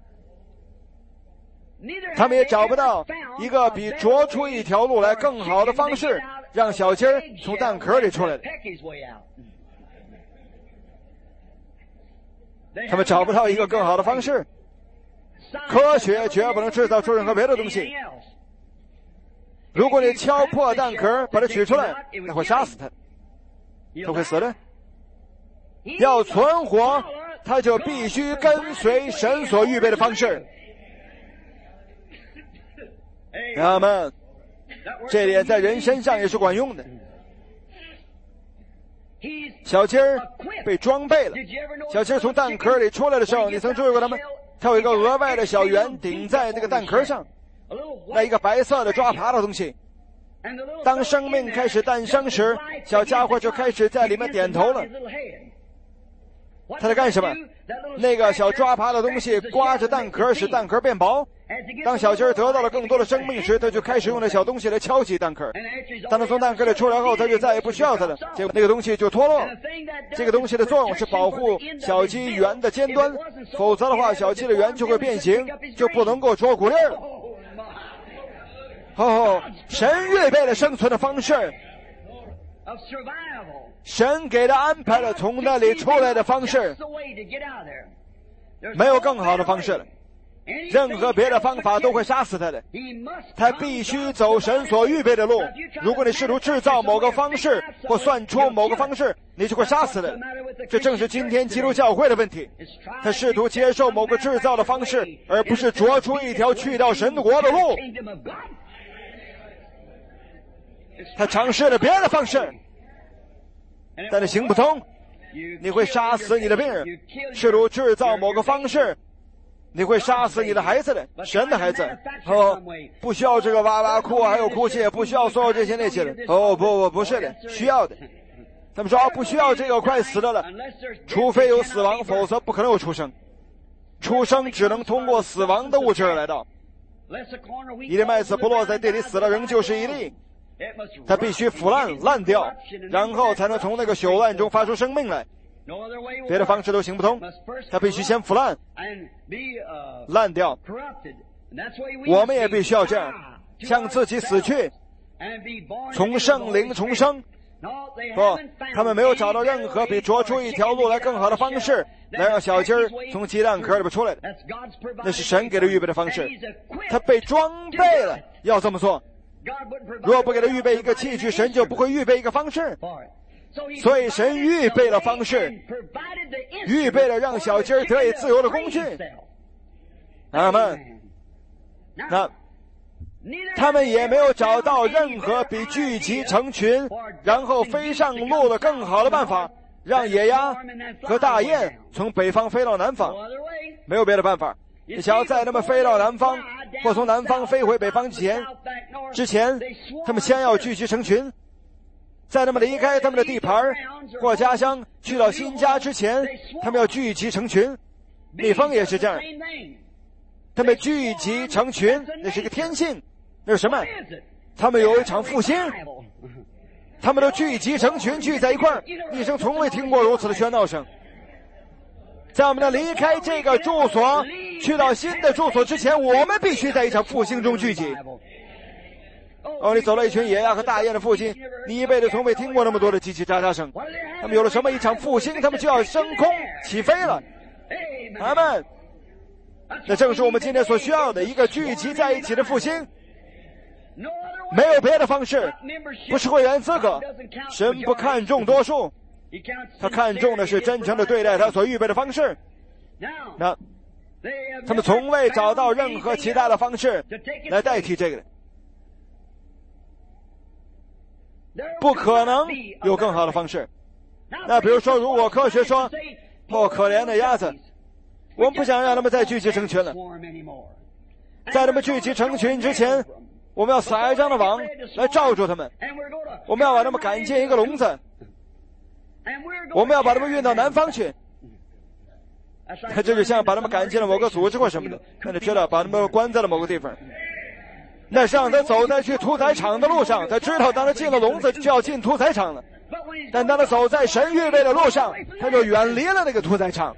[SPEAKER 1] 他们也找不到一个比啄出一条路来更好的方式，让小鸡儿从蛋壳里出来的。他们找不到一个更好的方式，科学绝不能制造出任何别的东西。如果你敲破蛋壳把它取出来，那会杀死它，它会死的。要存活，它就必须跟随神所预备的方式。阿们。这点在人身上也是管用的。小鸡儿被装备了，小鸡儿从蛋壳里出来的时候，你曾注意过它吗？它有一个额外的小圆顶在那个蛋壳上，那一个白色的抓爬的东西。当生命开始诞生时，小家伙就开始在里面点头了。他在干什么？那个小抓爬的东西刮着蛋壳，使蛋壳变薄。当小鸡儿得到了更多的生命时，他就开始用那小东西来敲击蛋壳。当他从蛋壳里出来后，他就再也不需要它了，结果那个东西就脱落。这个东西的作用是保护小鸡圆的尖端，否则的话小鸡的圆就会变形，就不能够啄骨粒了。哦，神预备了生存的方式，神给他安排了从那里出来的方式，没有更好的方式了。 任何别的方法都会杀死他的。他必须走神所预备的路。如果你试图制造某个方式或算出某个方式，你就会杀死的。这正是今天基督教会的问题。他试图接受某个制造的方式，而不是着出一条去到神国的路。他尝试了别的方式，但是行不通。你会杀死你的病人。试图制造某个方式，你会杀死你的孩子的，神的孩子。哦，不需要这个哇哇哭，还有哭泣，不需要所有这些那些的。哦，不不不是的，需要的。他们说、哦、不需要这个，快死了了。除非有死亡，否则不可能有出生。出生只能通过死亡的物质而来到。一粒麦子不落在地里死了，仍旧是一粒。它必须腐烂烂掉，然后才能从那个朽烂中发出生命来。别的方式都行不通，它必须先腐烂烂掉。我们也必须要这样，向自己死去，从圣灵重生。不，他们没有找到任何比捉出一条路来更好的方式，来让小鸡儿从鸡蛋壳里边出来的。那是神给他预备的方式，他被装备了要这么做。若不给他预备一个器具，神就不会预备一个方式。所以神预备了方式，预备了让小鸡儿得以自由的工具。阿们。那他们也没有找到任何比聚集成群然后飞上路的更好的办法，让野鸭和大雁从北方飞到南方。没有别的办法。你想要在他们飞到南方或从南方飞回北方前之前，他们先要聚集成群。在他们离开他们的地盘或家乡去到新家之前，他们要聚集成群。蜜蜂也是这样，他们聚集成群，那是一个天性。那是什么？他们有一场复兴，他们都聚集成群聚在一块儿，一生从未听过如此的喧闹声。在我们的离开这个住所去到新的住所之前，我们必须在一场复兴中聚集。哦，你走了一群野鸭和大雁的复兴，你一辈子从未听过那么多的叽叽喳喳声。他们有了什么一场复兴，他们就要升空起飞了。阿们。这正是我们今天所需要的，一个聚集在一起的复兴。没有别的方式，不是会员资格。神不看重多数，他看重的是真诚的对待他所预备的方式。那他们从未找到任何其他的方式来代替这个，不可能有更好的方式。那比如说，如果科学说哦，可怜的鸭子，我们不想让他们再聚集成群了。在他们聚集成群之前，我们要撒一张的网来罩住他们，我们要把他们赶进一个笼子，我们要把他们运到南方去。这就像把他们赶进了某个组织或什么的，那你知道，把他们关在了某个地方，那是让他走在去屠宰场的路上。他知道当他进了笼子就要进屠宰场了，但当他走在神预备的路上，他就远离了那个屠宰场。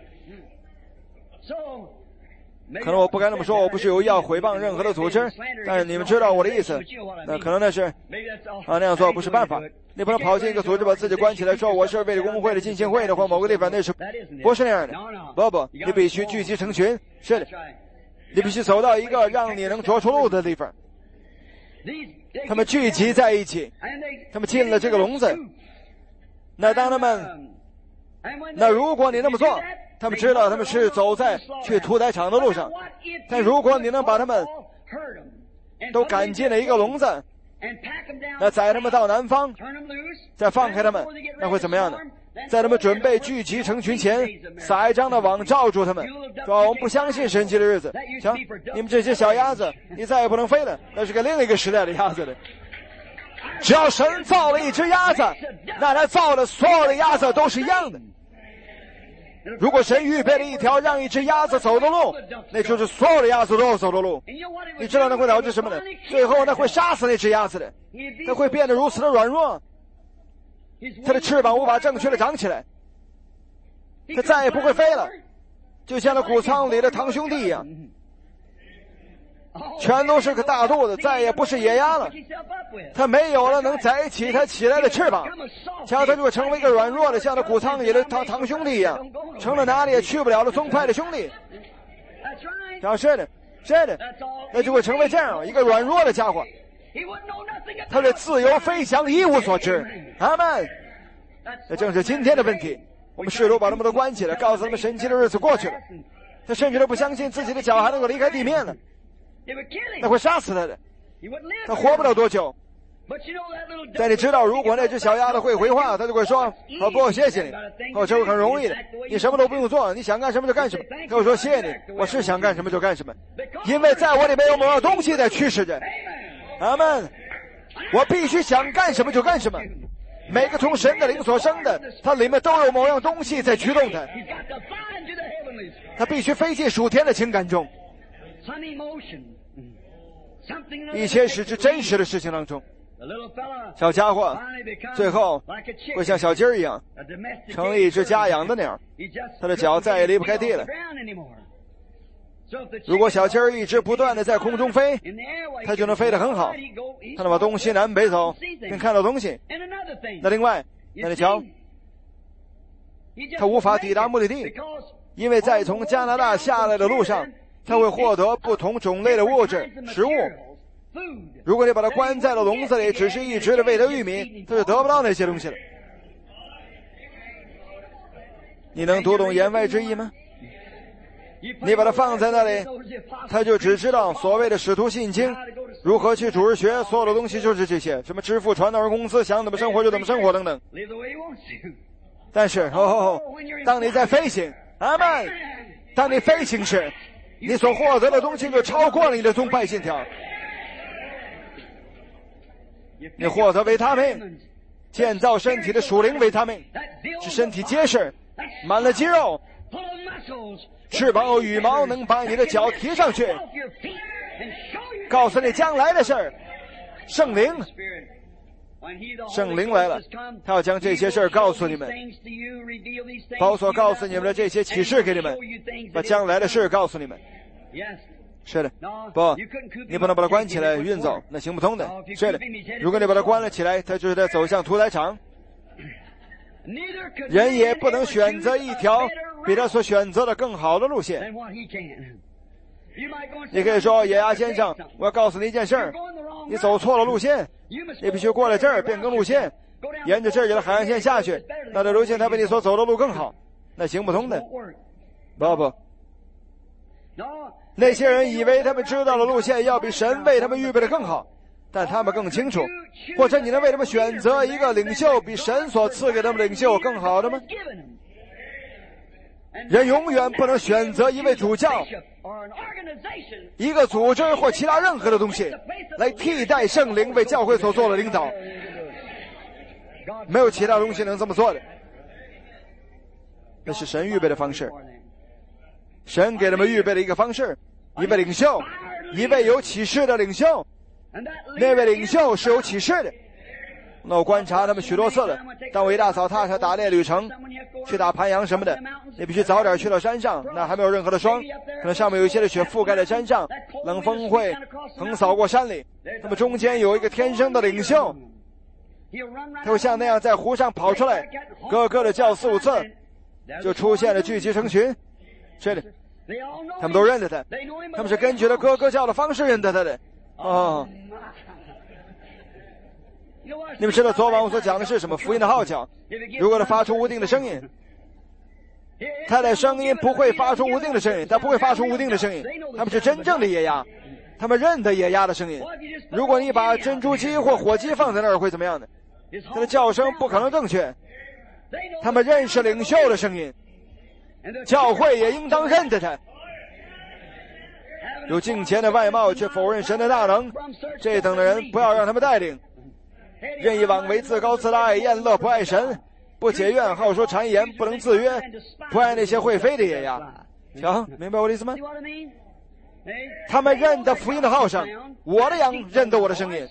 [SPEAKER 1] 可能我不该那么说，我不是有意要诽谤任何的组织，但是你们知道我的意思。那可能那是啊，那样做不是办法。你不能跑进一个组织把自己关起来，说我是为了工会的进行会的或某个地方，那是不是那样的？不不，你必须聚集成群。是的，你必须走到一个让你能着出路的地方。他们聚集在一起，他们进了这个笼子。那当他们，那如果你那么做，他们知道他们是走在去屠宰场的路上，但如果你能把他们都赶进了一个笼子，那载他们到南方，再放开他们，那会怎么样呢？在他们准备聚集成群前，撒一张的网罩住他们，说我们不相信神奇的日子。行，你们这些小鸭子，你再也不能飞了，那是个另一个时代的鸭子了。只要神造了一只鸭子，那他造的所有的鸭子都是一样的。如果神预备了一条让一只鸭子走的路，那就是所有的鸭子都要走的路。你知道那会导致什么呢？最后那会杀死那只鸭子的，它会变得如此的软弱，它的翅膀无法正确的长起来，它再也不会飞了，就像那谷仓里的堂兄弟一样，全都是个大肚子，再也不是野鸭了。它没有了能载起它起来的翅膀，瞧它就会成为一个软弱的，像那谷仓里的堂堂兄弟一样，成了哪里也去不了的松快的兄弟。 啊，是的，是的，那就会成为这样一个软弱的家伙。他对自由飞翔一无所知。阿们。这正是今天的问题。我们试图把他们都关起来，告诉他们神奇的日子过去了。他甚至都不相信自己的脚还能够离开地面了，那会杀死他的。他活不了多久。但你知道，如果那只小鸭子会回话，他就会说：哦不，谢谢你，哦这会很容易的，你什么都不用做，你想干什么就干什么。他会说：谢谢你，我是想干什么就干什么，因为在我里面有某样东西在驱使着。阿们。我必须想干什么就干什么。每个从神的灵所生的，它里面都有某样东西在驱动它。它必须飞进属天的情感中，一切使之真实的事情当中。小家伙最后会像小鸡儿一样成了一只家养的鸟，他的脚再也离不开地了。如果小鸡儿一直不断的在空中飞，它就能飞得很好，它能把东西南北走，并看到东西。那另外，那你瞧，它无法抵达目的地，因为在从加拿大下来的路上，它会获得不同种类的物质食物。如果你把它关在了笼子里，只是一直的喂它玉米，它就得不到那些东西了。你能读懂言外之意吗？你把它放在那里，他就只知道所谓的使徒信经，如何去主日学，所有的东西就是这些，什么支付传道人工资，想怎么生活就怎么生活等等。但是哦，当你在飞行，阿们，当你飞行时，你所获得的东西就超过了你的宗派信条。你获得维他命，建造身体的属灵维他命，使身体结实，满了肌肉，翅膀和羽毛能把你的脚提上去，告诉你将来的事儿。圣灵，圣灵来了，他要将这些事儿告诉你们，保所告诉你们的这些启示给你们，把将来的事告诉你们。是的，不，你不能把它关起来运走，那行不通的。是的，如果你把它关了起来，它就是在走向屠宰场。人也不能选择一条比他所选择的更好的路线。你可以说，野鸭先生，我要告诉你一件事儿，你走错了路线，你必须过来这儿变更路线，沿着这里的海岸线下去，那这路线它比你所走的路更好，那行不通的。不不，那些人以为他们知道的路线要比神为他们预备的更好，但他们更清楚，或者你能为他们选择一个领袖比神所赐给他们的领袖更好的吗？人永远不能选择一位主教、一个组织或其他任何的东西来替代圣灵为教会所做的领导，没有其他东西能这么做的。那是神预备的方式，神给他们预备了一个方式，一位领袖，一位有启示的领袖，那位领袖是有启示的。那我观察他们许多次了，当我一大早踏上打猎旅程去打盘羊什么的，你必须早点去到山上，那还没有任何的霜，可能上面有一些的雪覆盖在山上，冷风会横扫过山里，那么中间有一个天生的领袖，他会像那样在湖上跑出来，咯咯的叫四五次，就出现了聚集成群。是的，他们都认得他，他们是根据他咯咯叫的方式认得他的。哦，你们知道昨晚我所讲的是什么？福音的号角，如果它发出无定的声音，它的声音不会发出无定的声音，它不会发出无定的声音，他们是真正的野鸭，他们认得野鸭的声音。如果你把珍珠鸡或火鸡放在那儿会怎么样呢？它的叫声不可能正确。他们认识领袖的声音，教会也应当认得他。有敬虔的外貌却否认神的大能，这等的人不要让他们带领。任意妄为，自高自大，爱厌乐，不爱神，不解怨，好说谗言，不能自约，不爱那些会飞的野鸭。瞧，明白我的意思吗？他们认得福音的号声，我的羊认得我的声音，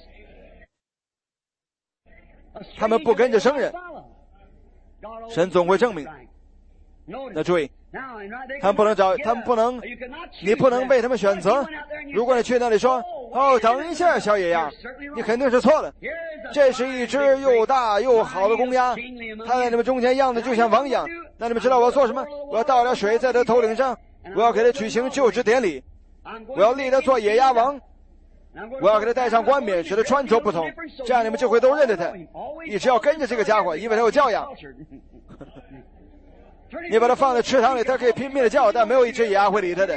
[SPEAKER 1] 他们不跟着生人，神总会证明。那注意，他们不能找，他们不能，你不能为他们选择。如果你去那里说，哦，等一下，小野鸭，你肯定是错的。这是一只又大又好的公鸭，它在你们中间样子就像王一样。那你们知道我要做什么？我要倒点水在它头顶上，我要给它举行就职典礼。 我要立他做野鸭王，我要给他戴上冠冕，使他穿着不同，这样你们就会都认得他。你只要跟着这个家伙，因为他有教养。你把他放在池塘里，他可以拼命的叫，但没有一只野鸭会理他的，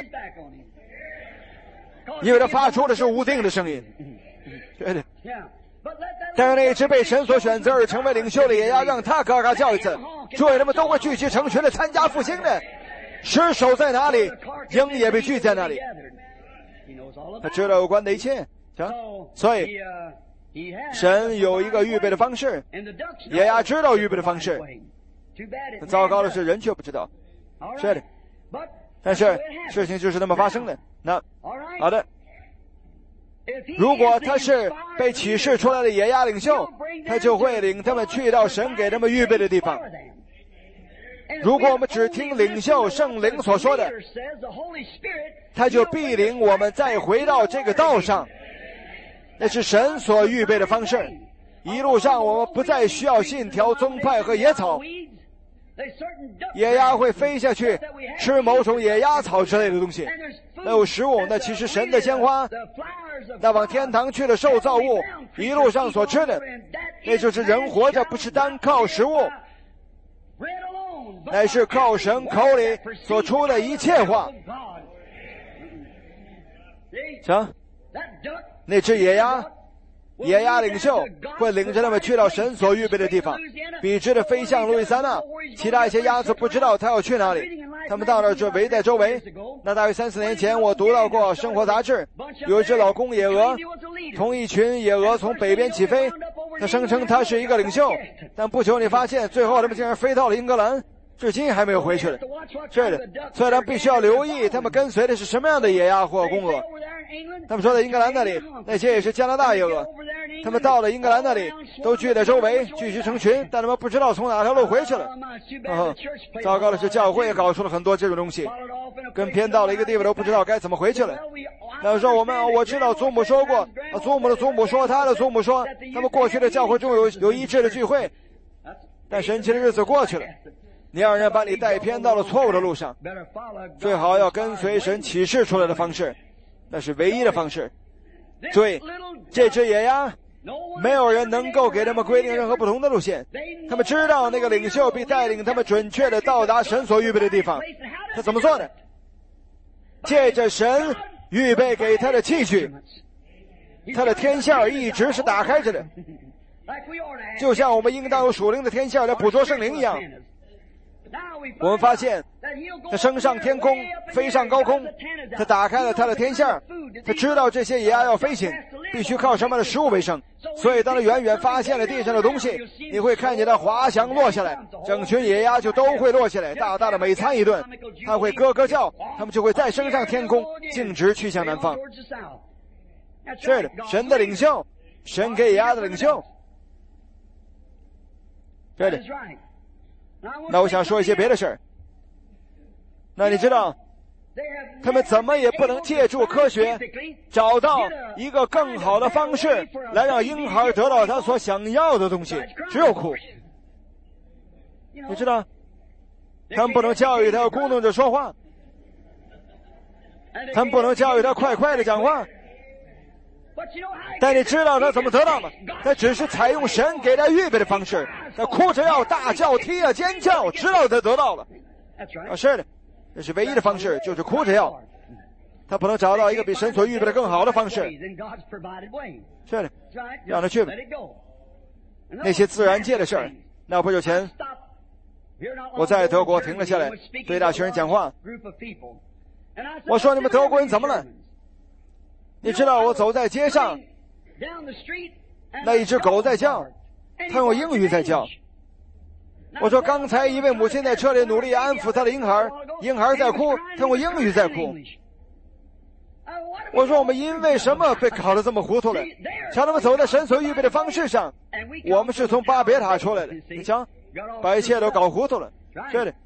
[SPEAKER 1] 因为他发出的是无定的声音。对的。但是那一只被神所选择而成为领袖的野鸭，让他嘎嘎叫一次，诸位他们都会聚集成群的参加复兴的。尸首在哪里，鹰也被聚在那里。他知道有关的一切，所以神有一个预备的方式，野鸭知道预备的方式。糟糕的是，人却不知道。是的，但是事情就是那么发生的。那好的，如果他是被启示出来的野鸭领袖，他就会领他们去到神给他们预备的地方。如果我们只听领袖圣灵所说的，他就必领我们再回到这个道上，那是神所预备的方式。一路上我们不再需要信条、宗派和野草。野鸭会飞下去吃某种野鸭草之类的东西，那有食物，那其实神的鲜花，那往天堂去的受造物，一路上所吃的，那就是人活着不是单靠食物，乃是靠神口里所出的一切话。行，那只野鸭野鸭领袖会领着他们去到神所预备的地方，笔直的飞向路易斯安那。其他一些鸭子不知道他要去哪里，他们到那儿就围在周围。那大约三四年前，我读到过生活杂志，有一只老公野鹅，同一群野鹅从北边起飞，他声称他是一个领袖，但不久你发现最后他们竟然飞到了英格兰，至今还没有回去了。是的，所以他们必须要留意他们跟随的是什么样的野鸭或公鹅。他们说在英格兰那里，那些也是加拿大野鹅，他们到了英格兰那里都聚在周围，聚集成群，但他们不知道从哪条路回去了。嗯，糟糕的是教会也搞出了很多这种东西，跟偏到了一个地方都不知道该怎么回去了。那时候我们我知道祖母说过，祖母的祖母说，他的祖母说，他们过去的教会中有有一致的聚会，但神奇的日子过去了，你让人把你带偏到了错误的路上，最好要跟随神启示出来的方式，那是唯一的方式。注意，这只野鸭没有人能够给他们规定任何不同的路线，他们知道那个领袖必带领他们准确的到达神所预备的地方。他怎么做呢？借着神预备给他的器具，他的天线一直是打开着的，就像我们应当有属灵的天线来捕捉圣灵一样。我们发现他升上天空，飞上高空，他打开了他的天线，他知道这些野鸭要飞行，必须靠什么样的食物为生，所以当他远远发现了地上的东西，你会看见他滑翔落下来，整群野鸭就都会落下来，大大的美餐一顿，他会咯咯叫，他们就会再升上天空，径直去向南方。是的，神的领袖，神给野鸭的领袖。对的。那我想说一些别的事儿。那你知道他们怎么也不能借助科学找到一个更好的方式来让婴孩得到他所想要的东西，只有哭。你知道他们不能教育他咕哝着说话，他们不能教育他快快的讲话，但你知道他怎么得到吗？他只是采用神给他预备的方式，他哭着要大叫踢啊尖叫，直到他得到了。啊，是的，这是唯一的方式，就是哭着要。他不能找到一个比神所预备的更好的方式。是的，让他去吧。那些自然界的事儿，那不久前我在德国停了下来，对大群人讲话。我说你们德国人怎么了？你知道我走在街上，那一只狗在叫，它用英语在叫。我说刚才一位母亲在车里努力安抚她的婴孩，婴孩在哭，她用英语在哭。我说我们因为什么被搞得这么糊涂了？瞧他们走在神所预备的方式上，我们是从巴别塔出来的，你瞧，把一切都搞糊涂了。是的，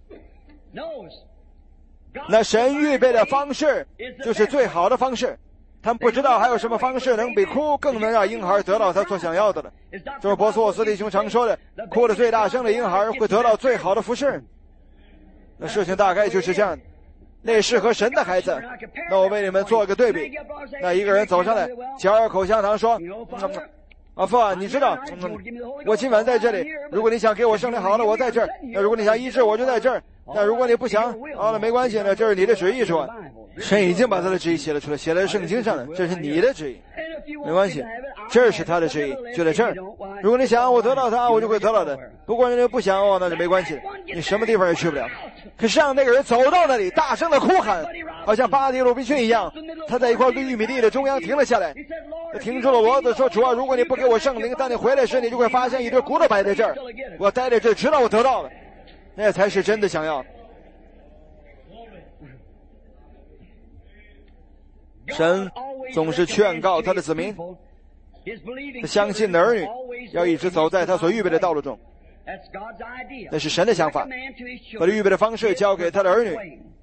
[SPEAKER 1] 那神预备的方式就是最好的方式。他们不知道还有什么方式能比哭更能让婴孩得到他所想要的了。就是波斯沃斯弟兄常说的，哭得最大声的婴孩会得到最好的服饰。那事情大概就是这样。 那适合神的孩子。那我为你们做一个对比。那一个人走上来，嚼二口香糖说：“嗯、啊，父啊，你知道，嗯，我今晚在这里。如果你想给我圣灵好了，我在这儿；那如果你想医治，我就在这儿。那如果你不想，好了，没关系，那这是你的旨意，是吧？神已经把他的旨意写了出来，写在圣经上了，这是你的旨意，没关系，这是他的旨意，就在这儿。如果你想我得到他，我就会得到的；不过你不想哦，那就没关系，你什么地方也去不了。可是让那个人走到那里，大声的哭喊，好像巴迪鲁宾逊一样。他在一块玉米地的中央停了下来，他停住了骡子，说：“主啊，如果你不给我圣灵，当你回来时，你就会发现一堆骨头摆在这儿。我待在这儿，直到我得到了，那才是真的想要。”神总是劝告他的子民，他相信的儿女要一直走在他所预备的道路中。那是神的想法，把他预备的方式交给他的儿女，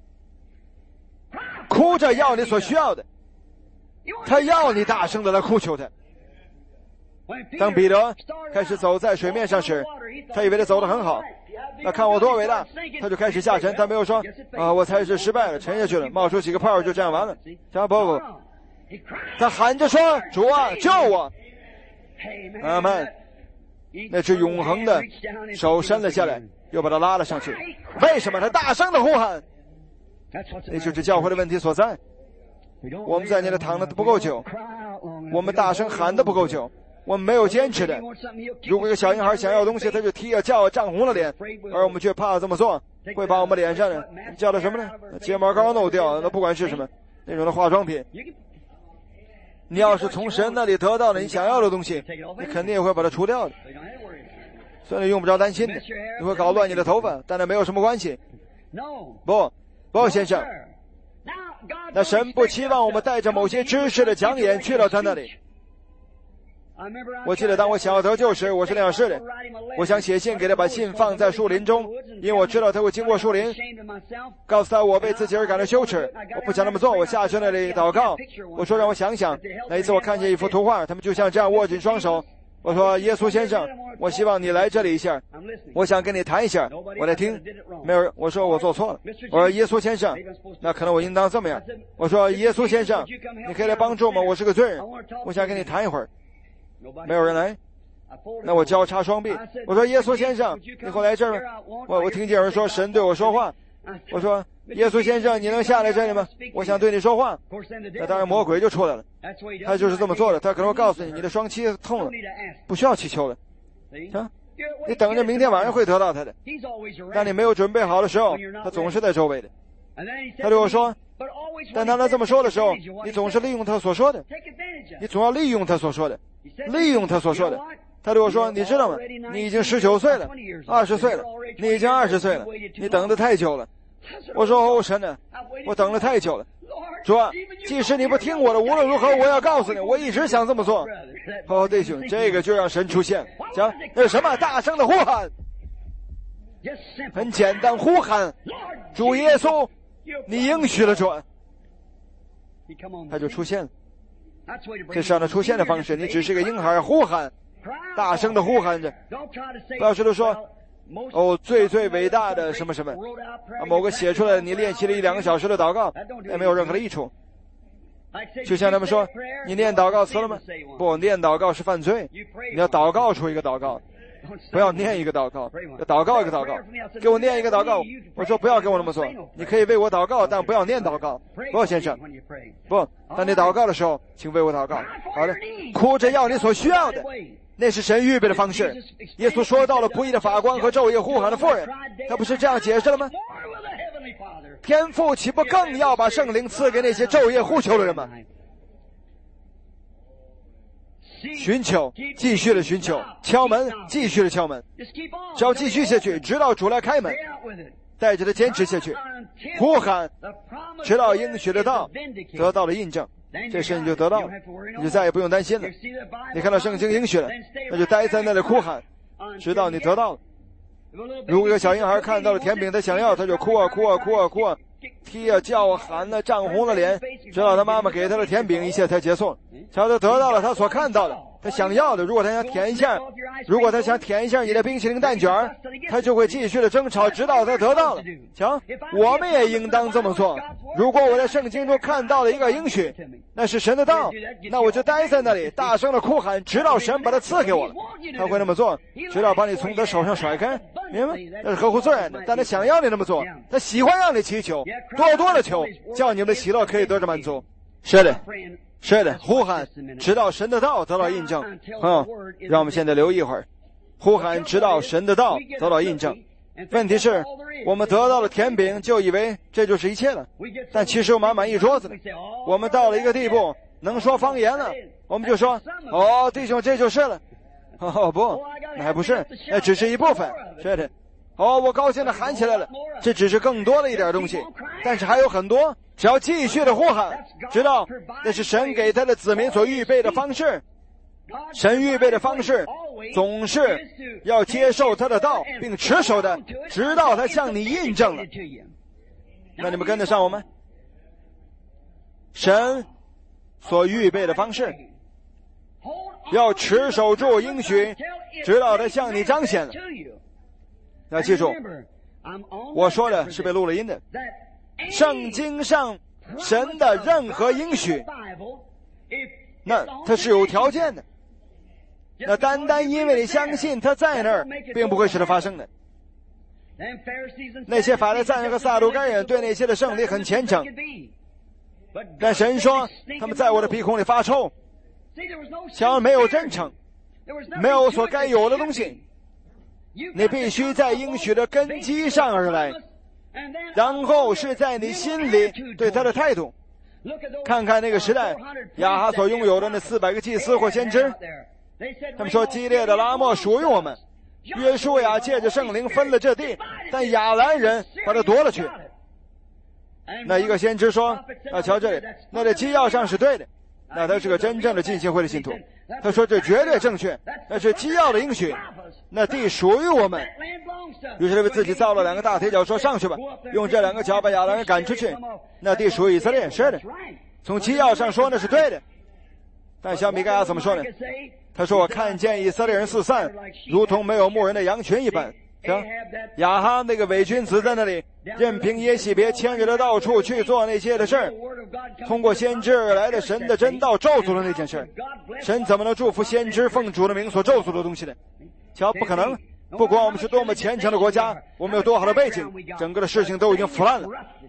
[SPEAKER 1] 哭着要你所需要的，他要你大声的来哭求他。当彼得开始走在水面上时，他以为他走得很好，那看我多伟大，他就开始下沉。他没有说啊，我才是失败了，沉下去了，冒出几个泡就这样完了。他不不，他喊着说：“主啊，救我！”阿们。那只永恒的手伸了下来，又把他拉了上去。为什么他大声的呼喊？那就是教会的问题所在。我们在那里躺的不够久，我们大声喊的不够久，我们没有坚持的。如果一个小婴孩想要东西，他就踢啊叫啊，涨红了脸，而我们却怕这么做，会把我们脸上的叫的什么呢？睫毛膏弄掉，那不管是什么那种的化妆品。你要是从神那里得到了你想要的东西，你肯定也会把它除掉的，所以你用不着担心的。你会搞乱你的头发，但那没有什么关系。不不先生，那神不期望我们带着某些知识的讲演去到他那里。我记得当我想要得救时，我是那样试的，我想写信给他，把信放在树林中，因为我知道他会经过树林，告诉他我为自己而感到羞耻，我不想那么做。我下去那里祷告，我说让我想想。那一次我看见一幅图画，他们就像这样握紧双手。我说：“耶稣先生，我希望你来这里一下，我想跟你谈一下。”我在听，没有人。我说我做错了。我说：“耶稣先生，那可能我应当这么样。”我说：“耶稣先生，你可以来帮助吗？我是个罪人，我想跟你谈一会儿。”没有人来，那我交叉双臂，我说：“耶稣先生，你会来这儿吗？”我我听见有人说神对我说话，我说：“耶稣先生，你能下来这里吗？我想对你说话。”那当然魔鬼就出来了，他就是这么做的。他可能会告诉你，你的双膝痛了，不需要祈求了啊，你等着明天晚上会得到他的。当你没有准备好的时候，他总是在周围的。他对我说，但当他这么说的时候，你总是利用他所说的，你总要利用他所说的，利用他所说的。他对我说，你知道吗？你已经十九岁了，二十岁了，你已经二十岁了，你等得太久了。我说：“哦，神啊，我等了太久了。主啊，即使你不听我的，无论如何，我要告诉你，我一直想这么做。”哦，弟兄，这个就让神出现。讲那是什么？大声的呼喊，很简单，呼喊主耶稣，你应许了主，他就出现了。这是让他出现的方式。你只是个婴孩，呼喊，大声的呼喊着，不要知道说哦，最最伟大的什么什么啊，某个写出来你练习了一两个小时的祷告，也没有任何的益处。就像他们说，你念祷告词了吗？不，念祷告是犯罪。你要祷告出一个祷告，不要念一个祷告，要祷告一个祷告。给我念一个祷告，我说不要给我那么做。你可以为我祷告，但不要念祷告。不，先生，不，当你祷告的时候，请为我祷告。好的，哭着要你所需要的。那是神预备的方式。耶稣说到了不义的法官和昼夜呼喊的妇人，他不是这样解释了吗？天父岂不更要把圣灵赐给那些昼夜呼求的人吗？寻求，继续的寻求，敲门，继续的敲门，只要继续下去，直到主来开门，带着他坚持下去，呼喊，直到应许的道得到了印证，这事你就得到了，你就再也不用担心了。你看到圣经应许了，那就待在那里哭喊，直到你得到了。如果有小婴孩看到了甜饼，他想要，他就哭啊哭啊哭啊哭啊，踢啊叫啊喊啊，涨红了脸，直到他妈妈给他的甜饼，一切才结束了。只要他得到了他所看到的， 他想要的，如果他想舔一下，如果他想舔一下你的冰淇淋蛋卷，他就会继续的争吵，直到他得到了。瞧，我们也应当这么做。如果我在圣经中看到了一个应许，那是神的道，那我就待在那里，大声的哭喊，直到神把它赐给我了。他会那么做，直到把你从他手上甩开，明白？那是合乎自然的，但他想要你那么做，他喜欢让你祈求，多多的求，叫你们的喜乐可以得着满足。是的，是的，呼喊直到神的道得到印证。嗯，让我们现在留一会儿，呼喊直到神的道得到印证。问题是，我们得到了甜饼，就以为这就是一切了，但其实有满满一桌子的。我们到了一个地步，能说方言了，我们就说：“哦，弟兄，这就是了。”哦不，那还不是，那只是一部分。是的。哦，我高兴的喊起来了，这只是更多的一点东西，但是还有很多，只要继续的呼喊，知道那是神给他的子民所预备的方式。神预备的方式总是要接受他的道，并持守的，直到他向你印证了。那你们跟得上我们？神所预备的方式，要持守住应许，直到他向你彰显了。要记住，我说的是被录了音的。圣经上神的任何应许，那它是有条件的。那单单因为你相信他在那儿，并不会使它发生的。那些法利赛人和撒都该人对那些的圣礼很虔诚，但神说他们在我的鼻孔里发臭，想没有真诚，没有所该有的东西。你必须在应许的根基上而来，然后是在你心里对他的态度。看看那个时代亚哈所拥有的那四百个祭司或先知，他们说基列的拉末属于我们，约书亚借着圣灵分了这地，但亚兰人把它夺了去。那一个先知说：啊，瞧这里，那在基要上是对的，那他是个真正的浸信会的信徒。他说这绝对正确，那是基要的应许，那地属于我们。于是他们自己造了两个大铁脚，说上去吧，用这两个脚把亚兰人赶出去。那地属于以色列，是的，从基要上说那是对的。但小米盖亚怎么说呢？他说我看见以色列人四散，如同没有牧人的羊群一般。行，亚哈那个伪君子在那里任凭耶洗别牵着他到处去做那些的事儿，通过先知而来的神的真道咒诅了那件事。神怎么能祝福先知奉主的名所咒诅的东西呢？瞧，不可能。不管我们是多么虔诚的国家，我们有多好的背景，整个的事情都已经腐烂了，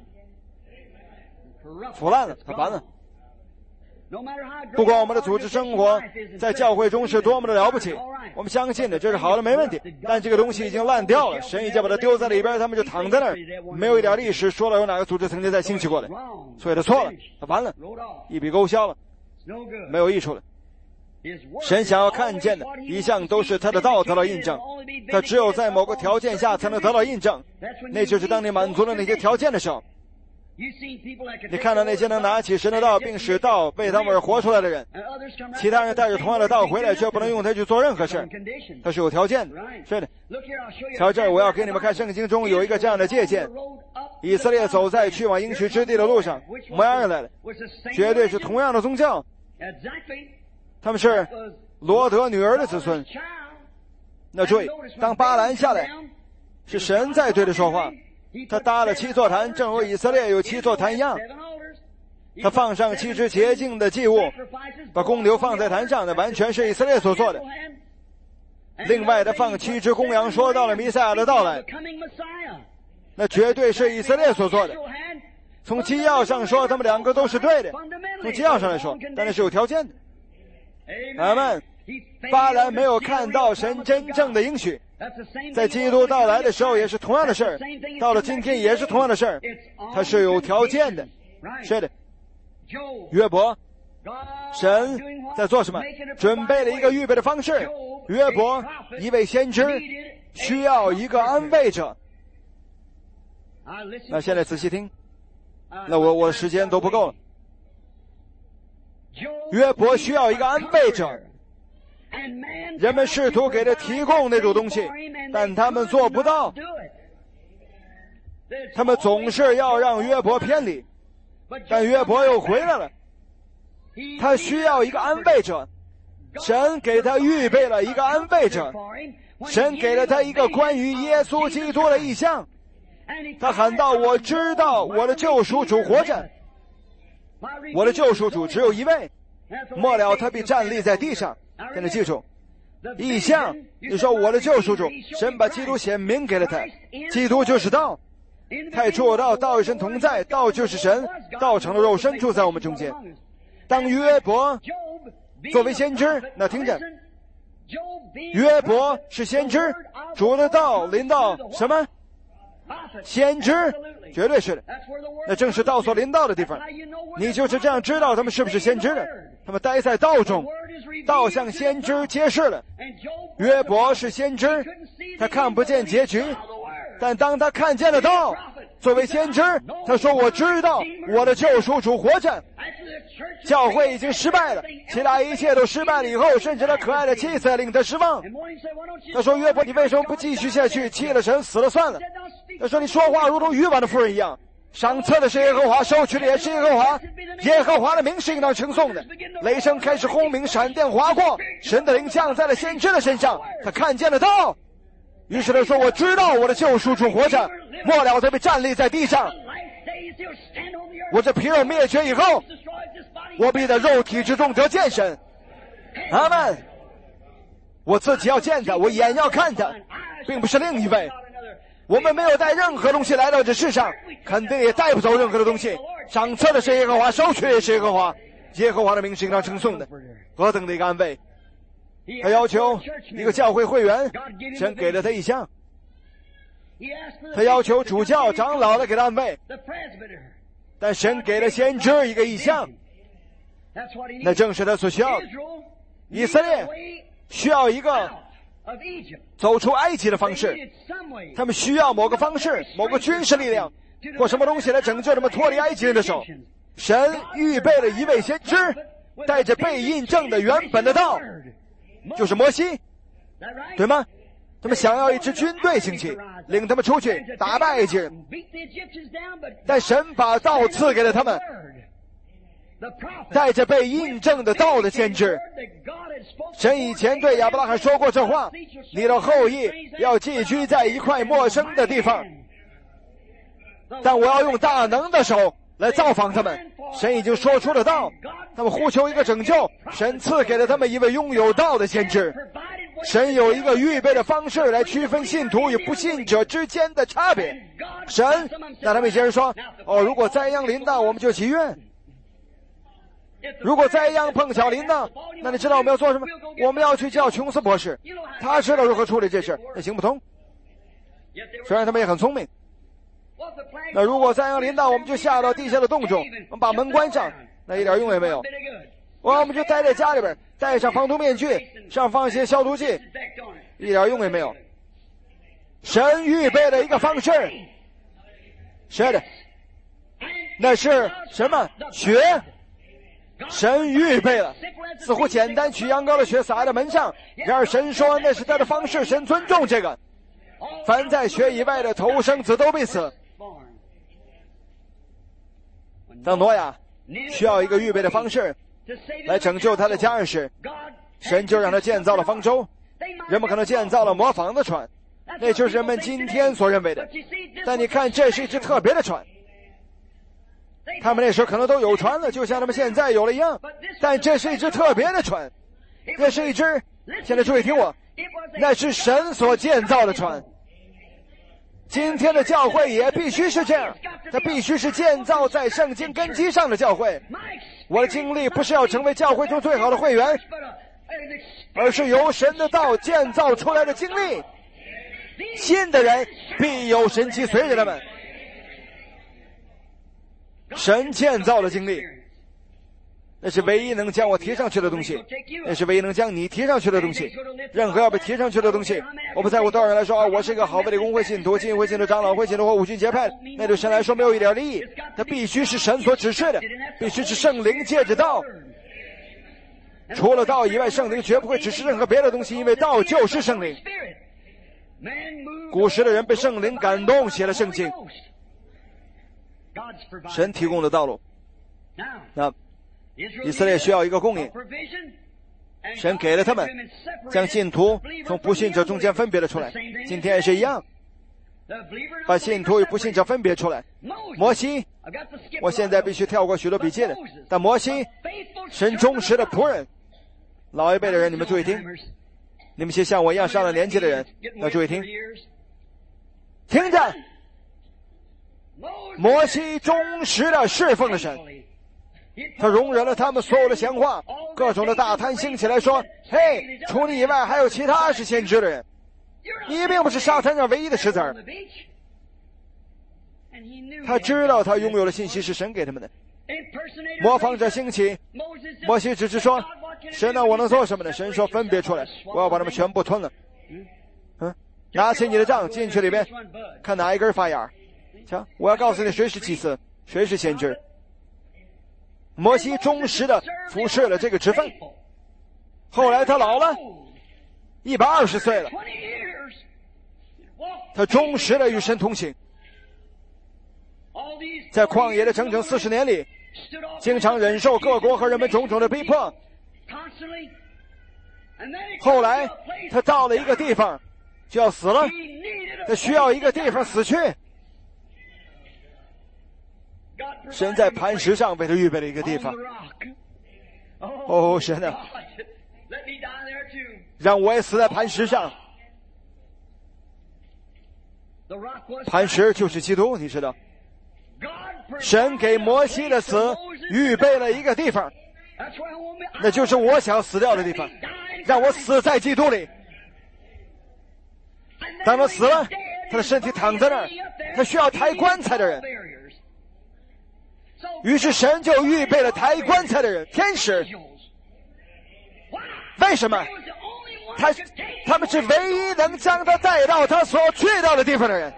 [SPEAKER 1] 腐烂了，它完了。不管我们的组织生活在教会中是多么的了不起，我们相信的这是好的没问题，但这个东西已经烂掉了，神已经把它丢在里边，他们就躺在那儿，没有一点历史说了有哪个组织曾经在兴起过的，所以他错了，他完了，一笔勾销了，没有益处了。神想要看见的一向都是他的道得到印证，他只有在某个条件下才能得到印证，那就是当你满足了那些条件的时候。你看到那些能拿起神的道并使道为他们而活出来的人，其他人带着同样的道回来却不能用它去做任何事，它是有条件的。是的，瞧这儿我要给你们看圣经中有一个这样的借鉴，以色列走在去往应许之地的路上，模样来了，绝对是同样的宗教，他们是罗德女儿的子孙。那注意，当巴兰下来，是神在对他说话，他搭了七座坛，正如以色列有七座坛一样，他放上七只洁净的祭物，把公牛放在坛上，那完全是以色列所做的。另外他放七只公羊，说到了弥赛亚的到来，那绝对是以色列所做的。从基要上说他们两个都是对的，从基要上来说，但那是有条件的。阿们。巴兰没有看到神真正的应许，在基督到来的时候也是同样的事儿，到了今天也是同样的事儿，它是有条件的。是的，约伯，神在做什么？准备了一个预备的方式。约伯一位先知需要一个安慰者。那现在仔细听，那我我时间都不够了。约伯需要一个安慰者，人们试图给他提供那种东西，但他们做不到，他们总是要让约伯偏离，但约伯又回来了。他需要一个安慰者， 神给他预备了一个安慰者，神给了他一个关于耶稣基督的意象。他喊道：我知道我的救赎主活着，我的救赎主只有一位。末了他必站立在地上。跟着记住意象，你说我的救赎主，神把基督显明给了他，基督就是道，太初道，道与神同在，道就是神，道成了肉身住在我们中间。当约伯作为先知，那听着，约伯是先知，主的道临到什么？先知，绝对是的，那正是道所临到的地方。你就是这样知道他们是不是先知的，他们待在道中，道向先知揭示了。约伯是先知，他看不见结局，但当他看见了道，作为先知，他说我知道我的救赎主活着。教会已经失败了，其他一切都失败了以后，甚至他可爱的妻子令他失望。他说约伯，你为什么不继续下去？弃了神，死了算了。他说你说话如同愚顽的妇人一样，上册的是耶和华，收取的也是耶和华，耶和华的名是应当称颂的。雷声开始轰鸣，闪电划过，神的灵降在了先知的身上，他看见了道。于是他说我知道我的救赎主活着。末了他被站立在地上，我这皮肉灭绝以后，我必在肉体之中得见神。阿们。我自己要见他，我眼要看他，并不是另一位。我们没有带任何东西来到这世上，肯定也带不走任何的东西。上册的是耶和华，收取的也是耶和华，耶和华的名是应当称颂的。何等的一个安慰！他要求一个教会会员，神给了他意象。他要求主教长老来给他安慰，但神给了先知一个意象，那正是他所需要的。以色列需要一个走出埃及的方式，他们需要某个方式，某个军事力量或什么东西来拯救他们脱离埃及人的手。神预备了一位先知，带着被印证的原本的道，就是摩西，对吗？他们想要一支军队兴起，领他们出去打败埃及人，但神把道赐给了他们，带着被印证的道的先知。神以前对亚伯拉罕说过这话，你的后裔要寄居在一块陌生的地方，但我要用大能的手来造访他们。神已经说出了道，他们呼求一个拯救，神赐给了他们一位拥有道的先知。神有一个预备的方式来区分信徒与不信者之间的差别。神那他们一些人说，哦，如果灾殃临到我们就祈愿，如果灾殃碰巧临到，那你知道我们要做什么？我们要去叫琼斯博士，他知道如何处理这事，那行不通。虽然他们也很聪明，那如果灾殃临到我们就下到地下的洞中，我们把门关上，那一点用也没有。我们就待在家里边，戴上防毒面具，上放一些消毒剂，一点用也没有。神预备了一个方式，是的，那是什么？血。神预备了，似乎简单，取羊羔的血洒在门上，然而神说那是他的方式，神尊重这个。凡在血以外的头生子都必死。当挪亚需要一个预备的方式来拯救他的家人时，神就让他建造了方舟。人们可能建造了模仿的船，那就是人们今天所认为的，但你看这是一只特别的船。他们那时候可能都有船了，就像他们现在有了一样，但这是一只特别的船，那是一只，现在注意听我，那是神所建造的船。今天的教会也必须是这样，它必须是建造在圣经根基上的教会。我的经历不是要成为教会中最好的会员，而是由神的道建造出来的经历。信的人必有神迹随着他们。神建造的经历，那是唯一能将我提上去的东西，那是唯一能将你提上去的东西。任何要被提上去的东西，我不在乎多少人来说啊，我是一个好为的公会信徒、浸会信徒、长老会信徒或五旬节派，那对神来说没有一点利益。它必须是神所指示的，必须是圣灵借着道。除了道以外，圣灵绝不会指示任何别的东西，因为道就是圣灵。古时的人被圣灵感动，写了圣经。神提供的道路，那以色列需要一个供应， 神给了他们，将信徒从不信者中间分别了出来。今天也是一样，把信徒与不信者分别出来。摩西，我现在必须跳过许多笔记的，但摩西，神忠实的仆人。老一辈的人，你们注意听，你们些像我一样上了年纪的人要注意听，听着，摩西忠实的侍奉了神，他容忍了他们所有的闲话，各种的大贪兴起来说，嘿，除你以外还有其他是先知的人，你并不是沙滩上唯一的石子儿。他知道他拥有的信息是神给他们的。模仿者兴起，摩西只是说，神啊，我能做什么呢？神说，分别出来，我要把他们全部吞了。嗯，拿起你的杖进去里边，看哪一根发芽。瞧，我要告诉你谁是祭司，谁是先知。摩西忠实的服侍了这个职分，后来他老了，一百二十岁了，他忠实的与神同行，在旷野的整整四十年里，经常忍受各国和人们种种的逼迫。后来他到了一个地方就要死了，他需要一个地方死去，神在磐石上为他预备了一个地方。哦，神啊，让我也死在磐石上。磐石就是基督，你知道，神给摩西的死预备了一个地方，那就是我想死掉的地方，让我死在基督里。当他死了，他的身体躺在那儿，他需要抬棺材的人，于是神就预备了抬棺材的人，天使。为什么？他他们是唯一能将他带到他所去到的地方的人。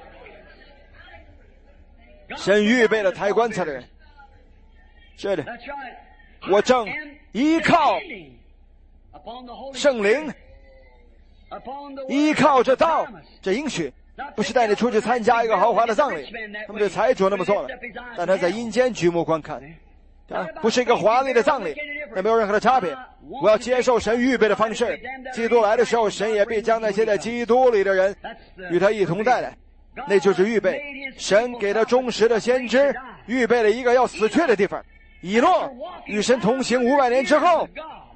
[SPEAKER 1] 神预备了抬棺材的人。是的，我正依靠圣灵，依靠这道，这应许，不是带你出去参加一个豪华的葬礼，他们的财主那么做了，但他在阴间举目观看，啊，不是一个华丽的葬礼，那没有任何的差别。我要接受神预备的方式，基督来的时候，神也必将那些在基督里的人与他一同带来，那就是预备。神给他忠实的先知预备了一个要死去的地方。以诺与神同行五百年之后，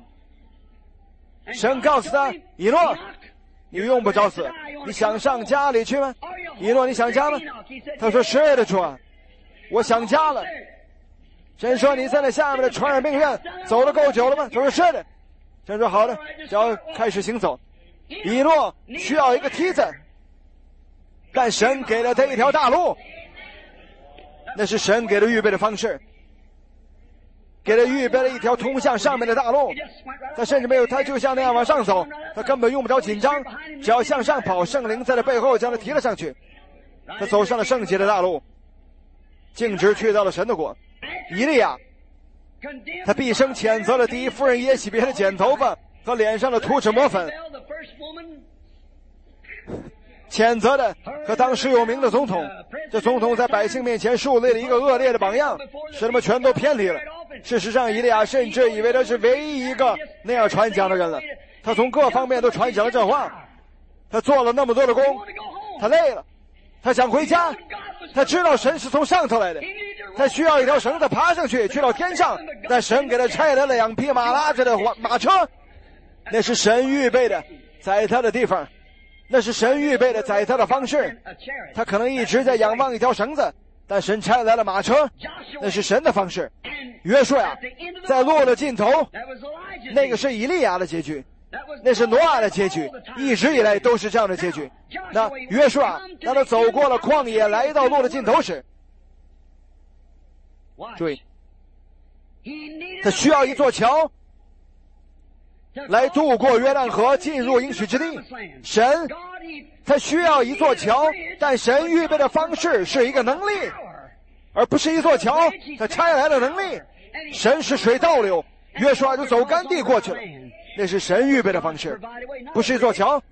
[SPEAKER 1] 神告诉他，以诺，你用不着死，你想上家里去吗？以诺，你想家吗？他说，是的，主啊，我想家了。神说，你在那下面的传染病院走了够久了吗？他说，是的。神说，好的，只要开始行走。以诺需要一个梯子，但神给了他一条大路，那是神给他预备的方式，给他预备了一条通向上面的大路。他甚至没有，他就像那样往上走，他根本用不着紧张，只要向上跑，圣灵在他背后将他提了上去。他走上了圣洁的大路，径直去到了神的国。以利亚，他毕生谴责了第一夫人耶洗别的剪头发和脸上的涂脂抹粉，谴责的和当时有名的总统，这总统在百姓面前树立了一个恶劣的榜样，使他们全都偏离了。事实上，以利亚甚至以为他是唯一一个那样传讲的人了。他从各方面都传讲了这话，他做了那么多的工，他累了，他想回家，他知道神是从上头来的，他需要一条绳子爬上去去到天上，但神给他差来了两匹马拉着的马车，那是神预备的在他的地方，那是神预备的在他的方式。他可能一直在仰望一条绳子，但神差来了马车，那是神的方式。约书亚在路的尽头，那个是以利亚的结局，那是挪亚的结局，一直以来都是这样的结局。那约书亚当他走过了旷野，来到路的尽头时，注意，他需要一座桥来渡过约旦河，进入应许之地。神他需要一座桥，但神预备的方式是一个能力，而不是一座桥，他差来了能力。神是水倒流，约书亚就走干地过去了，那是神预备的方式，不是一座桥。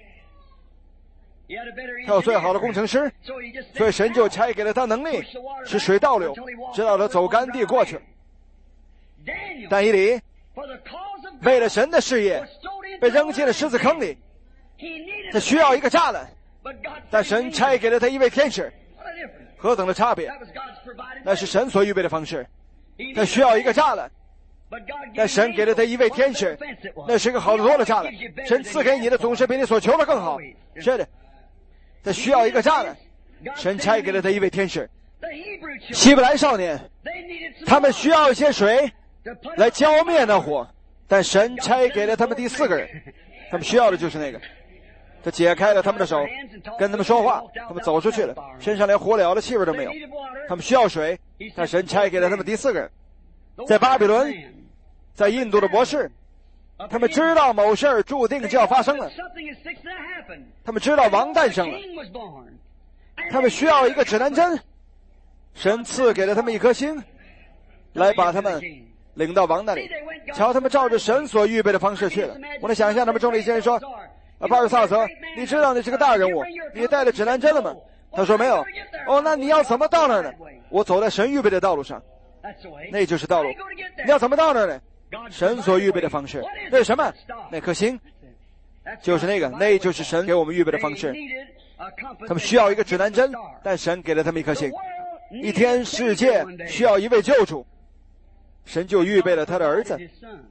[SPEAKER 1] 他有最好的工程师，所以神就差给了他能力，使水倒流，直到他走干地过去了。但以理为了神的事业被扔进了狮子坑里，他需要一个栅栏，但神差给了他一位天使。何等的差别！那是神所预备的方式。他需要一个栅栏，但神给了他一位天使，那是个好得多的栅栏。神赐给你的总是比你所求的更好。是的，他需要一个栅栏，神差给了他一位天使。希伯来少年，他们需要一些水来浇灭那火，但神差给了他们第四个人，他们需要的就是那个。他解开了他们的手，跟他们说话，他们走出去了，身上连火燎的气味都没有。他们需要水，但神差给了他们第四个人。在巴比伦，在印度的博士，他们知道某事儿注定就要发生了，他们知道王诞生了，他们需要一个指南针，神赐给了他们一颗星，来把他们领到王那里。瞧，他们照着神所预备的方式去了。我能想象他们中的一些人说，啊，巴尔萨泽，你知道你是个大人物，你带了指南针了吗？他说没有。哦，那你要怎么到那儿呢？我走在神预备的道路上，那就是道路。你要怎么到那儿呢？神所预备的方式。那是什么？那颗星，就是那个，那就是神给我们预备的方式。他们需要一个指南针，但神给了他们一颗星。一天世界需要一位救主，神就预备了他的儿子。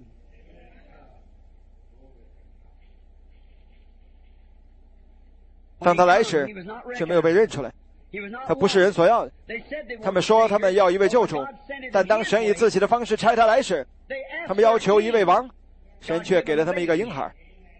[SPEAKER 1] 当他来时，却没有被认出来，他不是人所要的。他们说他们要一位救主，但当神以自己的方式差他来时，他们要求一位王，神却给了他们一个婴孩。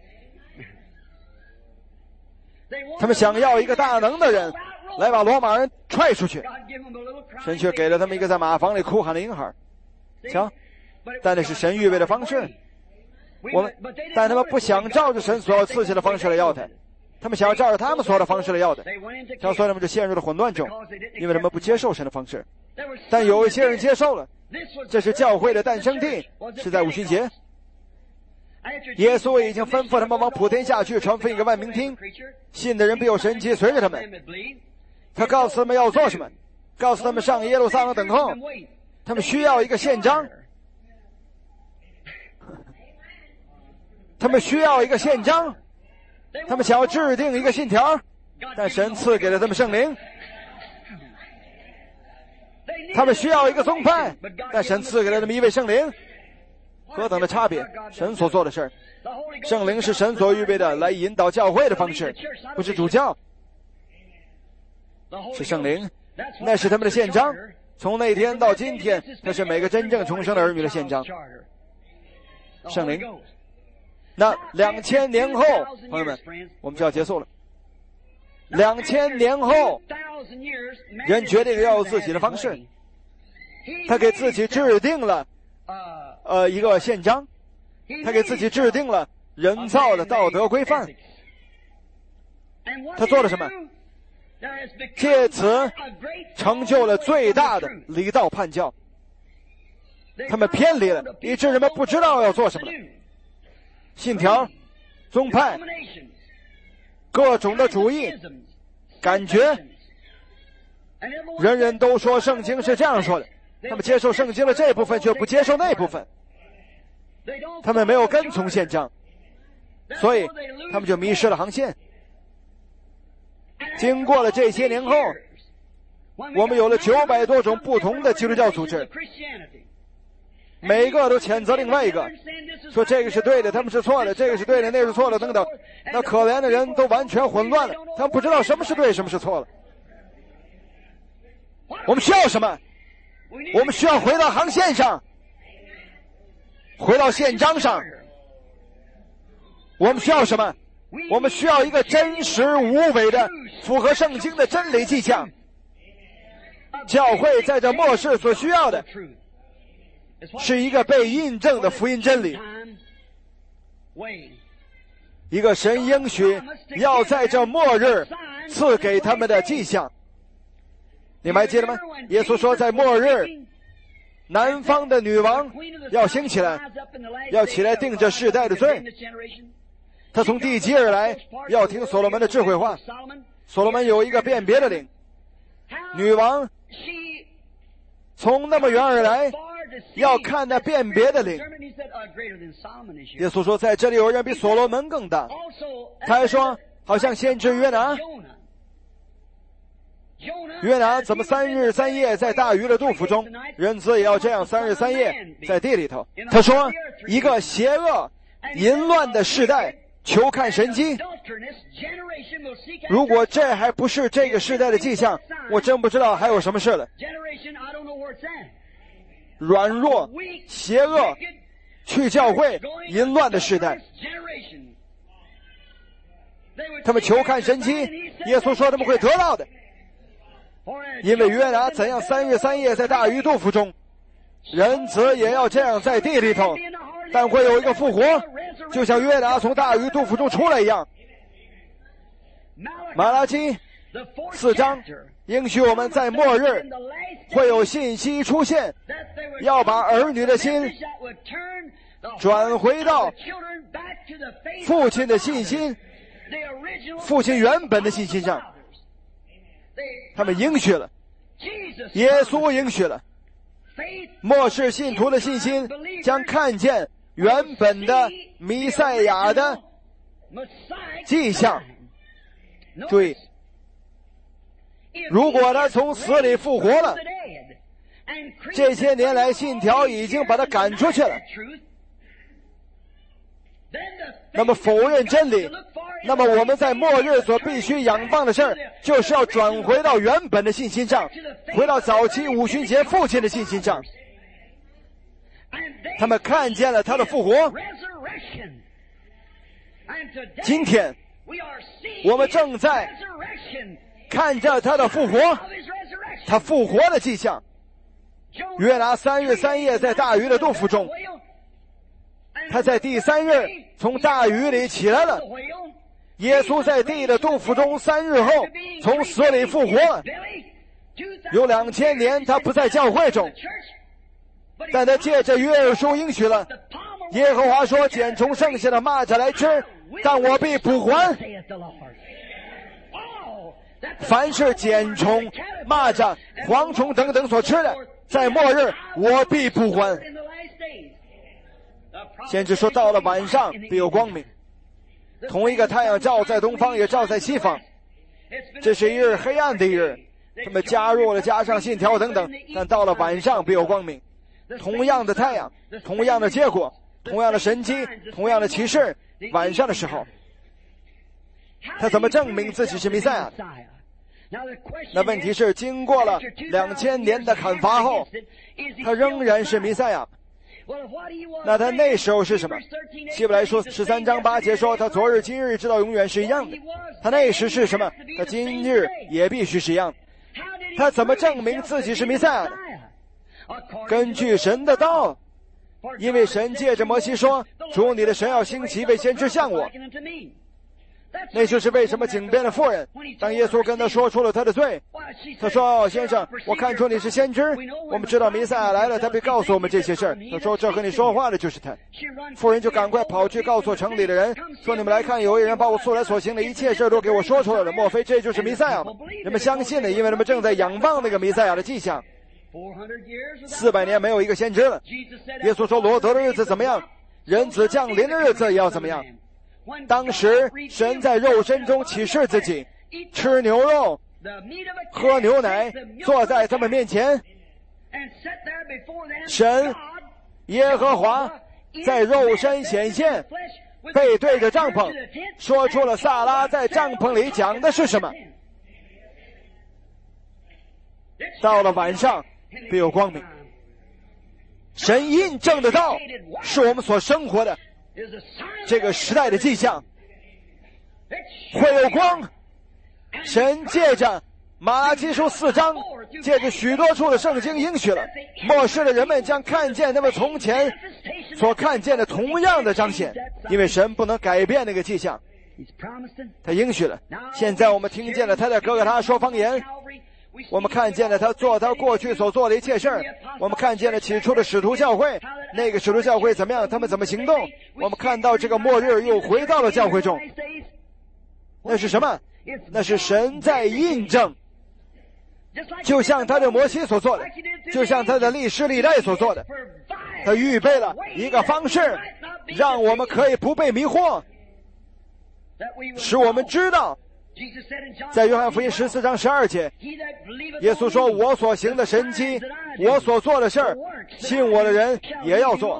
[SPEAKER 1] 他们想要一个大能的人来把罗马人踹出去，神却给了他们一个在马房里哭喊的婴孩。瞧，但那是神预备的方式。我们，但他们不想照着神所要赐下的方式来要他，他们想要照着他们所有的方式来要的，这样所以他们就陷入了混乱中，因为他们不接受神的方式。但有一些人接受了，这是教会的诞生地，是在五旬节。耶稣已经吩咐他们往普天下去，传福音给万民听，信的人必有神迹随着他们。他告诉他们要做什么，告诉他们上耶路撒冷等候，他们需要一个宪章，他们需要一个宪章，他们想要制定一个信条，但神赐给了他们圣灵。他们需要一个宗派，但神赐给了他们一位圣灵。何等的差别！神所做的事儿，圣灵是神所预备的来引导教会的方式，不是主教，是圣灵，那是他们的宪章。从那天到今天，那是每个真正重生的儿女的宪章。圣灵。那两千年后，朋友们，我们就要结束了。两千年后，人决定要有自己的方式，他给自己制定了呃一个宪章，他给自己制定了人造的道德规范。他做了什么？借此成就了最大的离道叛教。他们偏离了，以致人们不知道要做什么了。信条、宗派、各种的主义、感觉，人人都说圣经是这样说的，他们接受圣经的这部分，却不接受那部分。他们没有跟从宪章，所以他们就迷失了航线。经过了这些年后，我们有了九百多种不同的基督教组织，每一个都谴责另外一个，说这个是对的，他们是错的，这个是对的，那个是错的，等等。那可怜的人都完全混乱了，他们不知道什么是对，什么是错了。我们需要什么？我们需要回到航线上，回到宪章上。我们需要什么？我们需要一个真实无伪的符合圣经的真理迹象。教会在这末世所需要的是一个被印证的福音真理，一个神应许要在这末日赐给他们的迹象。你们还记得吗？耶稣说在末日，南方的女王要兴起来，要起来定这世代的罪。他从地极而来，要听所罗门的智慧话。所罗门有一个辨别的灵，女王从那么远而来，要看那辨别的灵。 耶稣说，在这里有人比所罗门更大。他还说，好像先知约拿，约拿怎么三日三夜在大鱼的肚腹中，人子也要这样三日三夜在地里头。他说，一个邪恶淫乱的世代求看神迹，如果这还不是这个世代的迹象，我真不知道还有什么事了。软弱、邪恶、去教会、淫乱的世代，他们求看神迹，耶稣说他们会得到的，因为约拿怎样三日三夜在大鱼肚腹中，人子也要这样在地里头，但会有一个复活，就像约拿从大鱼肚腹中出来一样。马拉基四章应许我们在末日会有信息出现，要把儿女的心转回到父亲的信心，父亲原本的信心上。他们应许了，耶稣应许了，末世信徒的信心将看见原本的弥赛亚的迹象。注意，如果他从死里复活了，这些年来信条已经把他赶出去了，那么否认真理，那么我们在末日所必须仰望的事儿，就是要转回到原本的信心上，回到早期五旬节父亲的信心上。他们看见了他的复活。今天我们正在看着他的复活，他复活的迹象。约拿三日三夜在大鱼的肚腹中，他在第三日从大鱼里起来了。耶稣在地的肚腹中三日后从死里复活了。有两千年他不在教会中，但他借着约珥书应许了，耶和华说，捡从剩下的蚂蚱来吃，但我必补还。凡是捡虫、蚂蚱、蝗虫等等所吃的，在末日我必补还。先知说，到了晚上必有光明，同一个太阳照在东方也照在西方，这是一日黑暗的一日。他们加入了加上信条等等，但到了晚上必有光明，同样的太阳，同样的结果，同样的神迹，同样的启示。晚上的时候，他怎么证明自己是弥赛亚？那问题是，经过了两千年的砍伐后，他仍然是弥赛亚。那他那时候是什么？希伯来书十三章八节说，他昨日今日直到永远是一样的。他那时是什么？他今日也必须是一样的。他怎么证明自己是弥赛亚的？根据神的道，因为神借着摩西说，主你的神要兴起一位先知像我。那就是为什么井边的妇人，当耶稣跟他说出了他的罪，他说，先生，我看出你是先知，我们知道弥赛亚来了，他必告诉我们这些事儿。他说，这和你说话的就是他。妇人就赶快跑去告诉城里的人，说，你们来看，有一人把我素来所行的一切事都给我说出来了，莫非这就是弥赛亚吗？人们相信了，因为他们正在仰望那个弥赛亚的迹象。四百年没有一个先知了。耶稣说，罗得的日子怎么样，人子降临的日子也要怎么样。当时神在肉身中启示自己，吃牛肉，喝牛奶，坐在他们面前。神耶和华在肉身显现，背对着帐篷，说出了撒拉在帐篷里讲的是什么。到了晚上必有光明。神印证的道是我们所生活的这个时代的迹象，会有光。神借着马拉基书四章，借着许多处的圣经应许了，末世的人们将看见他们从前所看见的同样的彰显，因为神不能改变那个迹象，他应许了。现在我们听见了他在哥哥他说方言，我们看见了他做他过去所做的一切事儿，我们看见了起初的使徒教会，那个使徒教会怎么样，他们怎么行动，我们看到这个末日又回到了教会中。那是什么？那是神在印证，就像他的摩西所做的，就像他的历史历代所做的， 他预备了一个方式，让我们可以不被迷惑，使我们知道，在约翰福音十四章十二节，耶稣说，我所行的神迹，我所做的事儿，信我的人也要做。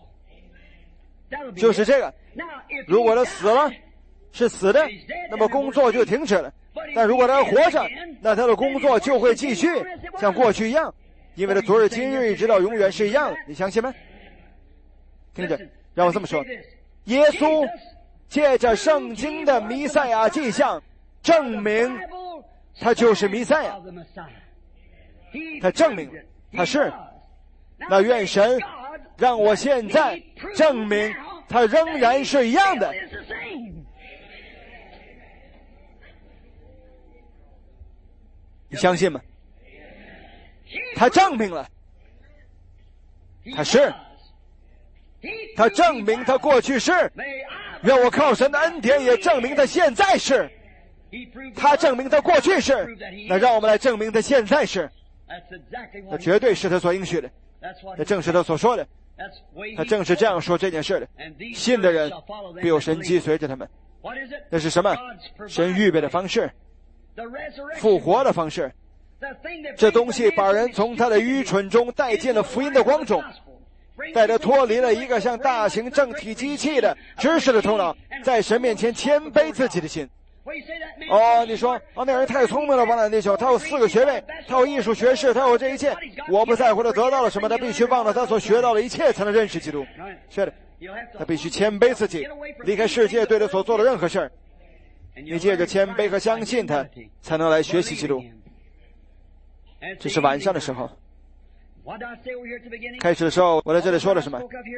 [SPEAKER 1] 就是这个，如果他死了，是死的，那么工作就停止了。但如果他活着，那他的工作就会继续，像过去一样，因为他昨日今日一直到永远是一样的。你相信吗？听着，让我这么说，耶稣借着圣经的弥赛亚迹象证明他就是弥赛亚，他证明他是。那愿神让我现在证明他仍然是一样的。你相信吗？他证明了他是，他证明他过去是，愿我靠神的恩典也证明他现在是。他证明他过去是，那让我们来证明他现在是。那绝对是他所应许的，那正是他所说的，他正是这样说这件事的。信的人必有神迹随着他们。那是什么？神预备的方式，复活的方式。这东西把人从他的愚蠢中带进了福音的光中，带他脱离了一个像大型正体机器的知识的头脑，在神面前谦卑自己的心。哦，你说哦，那人太聪明了，王兰弟兄，他有四个学位，他有艺术学士，他有这一切。我不在乎他得到了什么，他必须忘了他所学到的一切，才能认识基督。是的，他必须谦卑自己，离开世界对他所做的任何事儿。你借着谦卑和相信他，才能来学习基督。这是晚上的时候。开始的时候，我在这里说了什么？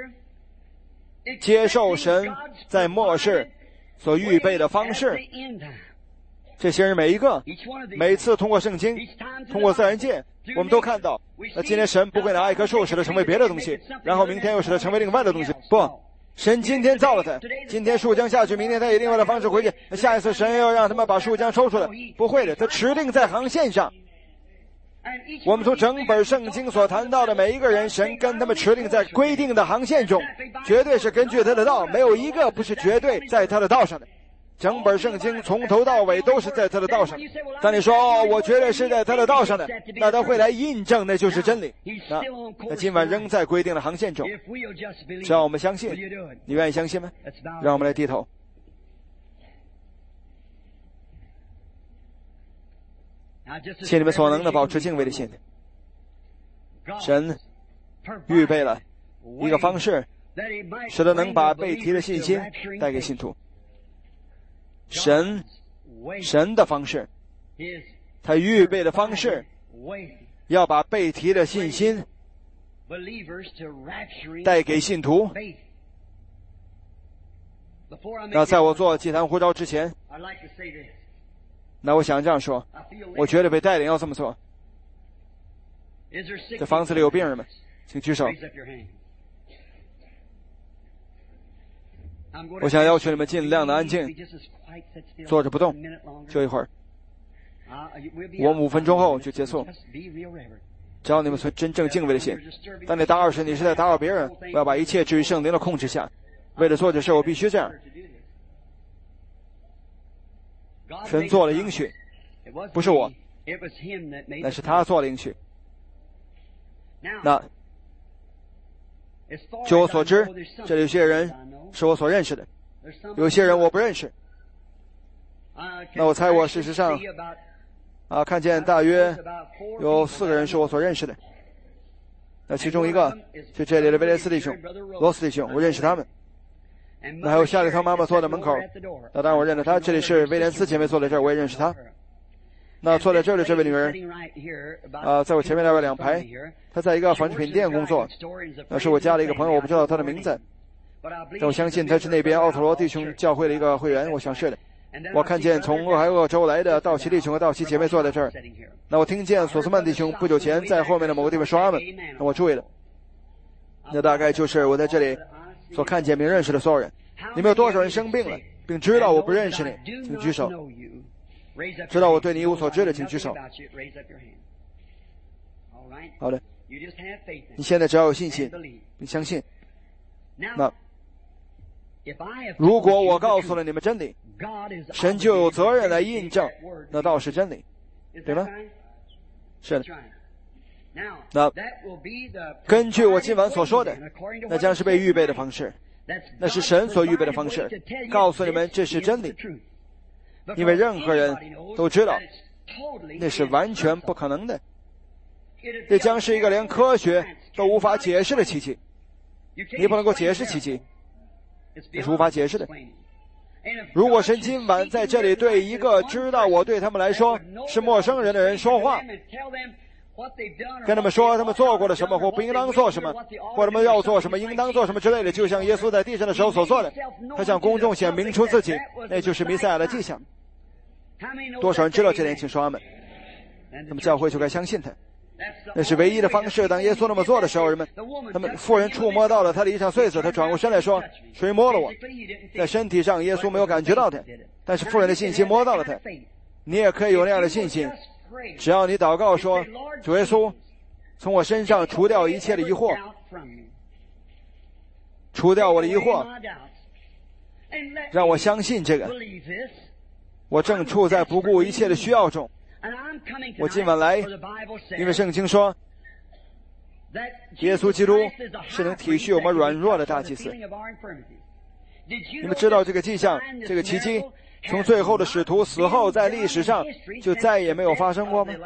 [SPEAKER 1] 接受神在末世所预备的方式。这些人每一个，每次通过圣经，通过自然界，我们都看到，那今天神不会拿一棵树使它成为别的东西，然后明天又使它成为另外的东西。不，神今天造了它，今天树浆下去，明天他以另外的方式回去，下一次神要让他们把树浆抽出来。不会的，他持定在航线上。我们从整本圣经所谈到的每一个人，神跟他们持定在规定的航线中，绝对是根据他的道，没有一个不是绝对在他的道上的。整本圣经从头到尾都是在他的道上的。当你说哦，我绝对是在他的道上的，那他会来印证那就是真理。那那今晚仍在规定的航线中，只要我们相信，你愿意相信吗？让我们来低头。尽你们所能的保持敬畏的心。神预备了一个方式，使得能把被提的信心带给信徒。神神的方式，他预备的方式，要把被提的信心带给信徒。那在我做祭坛呼召之前，那我想这样说，我觉得被带领要这么做。这房子里有病人们，请举手。我想要求你们尽量的安静，坐着不动，就一会儿。我们五分钟后就结束。只要你们存真正敬畏的心。当你打扰时，你是在打扰别人。我要把一切置于圣灵的控制下。为了做这事，我必须这样。神做了应许，不是我，那是他做了应许。那据我所知，这里有些人是我所认识的，有些人我不认识。那我猜我事实上啊，看见大约有四个人是我所认识的。那其中一个是这里的威廉斯弟兄、罗斯弟兄，我认识他们。那还有夏利汤妈妈坐在门口，那当然我认得她。这里是威廉斯姐妹坐在这儿，我也认识她。那坐在这儿的这位女人，啊、呃，在我前面那位两排，她在一个纺织品店工作，那是我家的一个朋友，我不知道她的名字，但我相信她是那边奥特罗弟兄教会的一个会员，我想是的。我看见从俄亥俄州来的道奇弟兄和道奇姐妹坐在这儿，那我听见索斯曼弟兄不久前在后面的某个地方说阿们，那我注意了。那大概就是我在这里所看见并认识的所有人。你们有多少人生病了，并知道我不认识你，请举手。知道我对你一无所知的，请举手。好的， 你现在只要有信心，你相信。那如果我告诉了你们真理，神就有责任来印证那道是真理，对吗？是的。那根据我今晚所说的，那将是被预备的方式，那是神所预备的方式，告诉你们这是真理，因为任何人都知道那是完全不可能的，这将是一个连科学都无法解释的奇迹。你不能够解释奇迹，这是无法解释的。如果神今晚在这里对一个知道我对他们来说是陌生人的人说话，跟他们说他们做过了什么或不应当做什么，或他们要做什么应当做什么之类的，就像耶稣在地上的时候所做的，他向公众显明出自己，那就是弥赛亚的迹象。多少人知道这点请说阿们。那么教会就该相信他，那是唯一的方式。当耶稣那么做的时候，人们他们妇人触摸到了他的衣裳穗子，他转过身来说，谁摸了我？在身体上耶稣没有感觉到他，但是妇人的信心摸到了他。你也可以有那样的信心，只要你祷告说，主耶稣，从我身上除掉一切的疑惑，除掉我的疑惑，让我相信这个，我正处在不顾一切的需要中。我今晚来，因为圣经说耶稣基督是能体恤我们软弱的大祭司。你们知道这个迹象，这个奇迹从最后的使徒死后在历史上就再也没有发生过吗？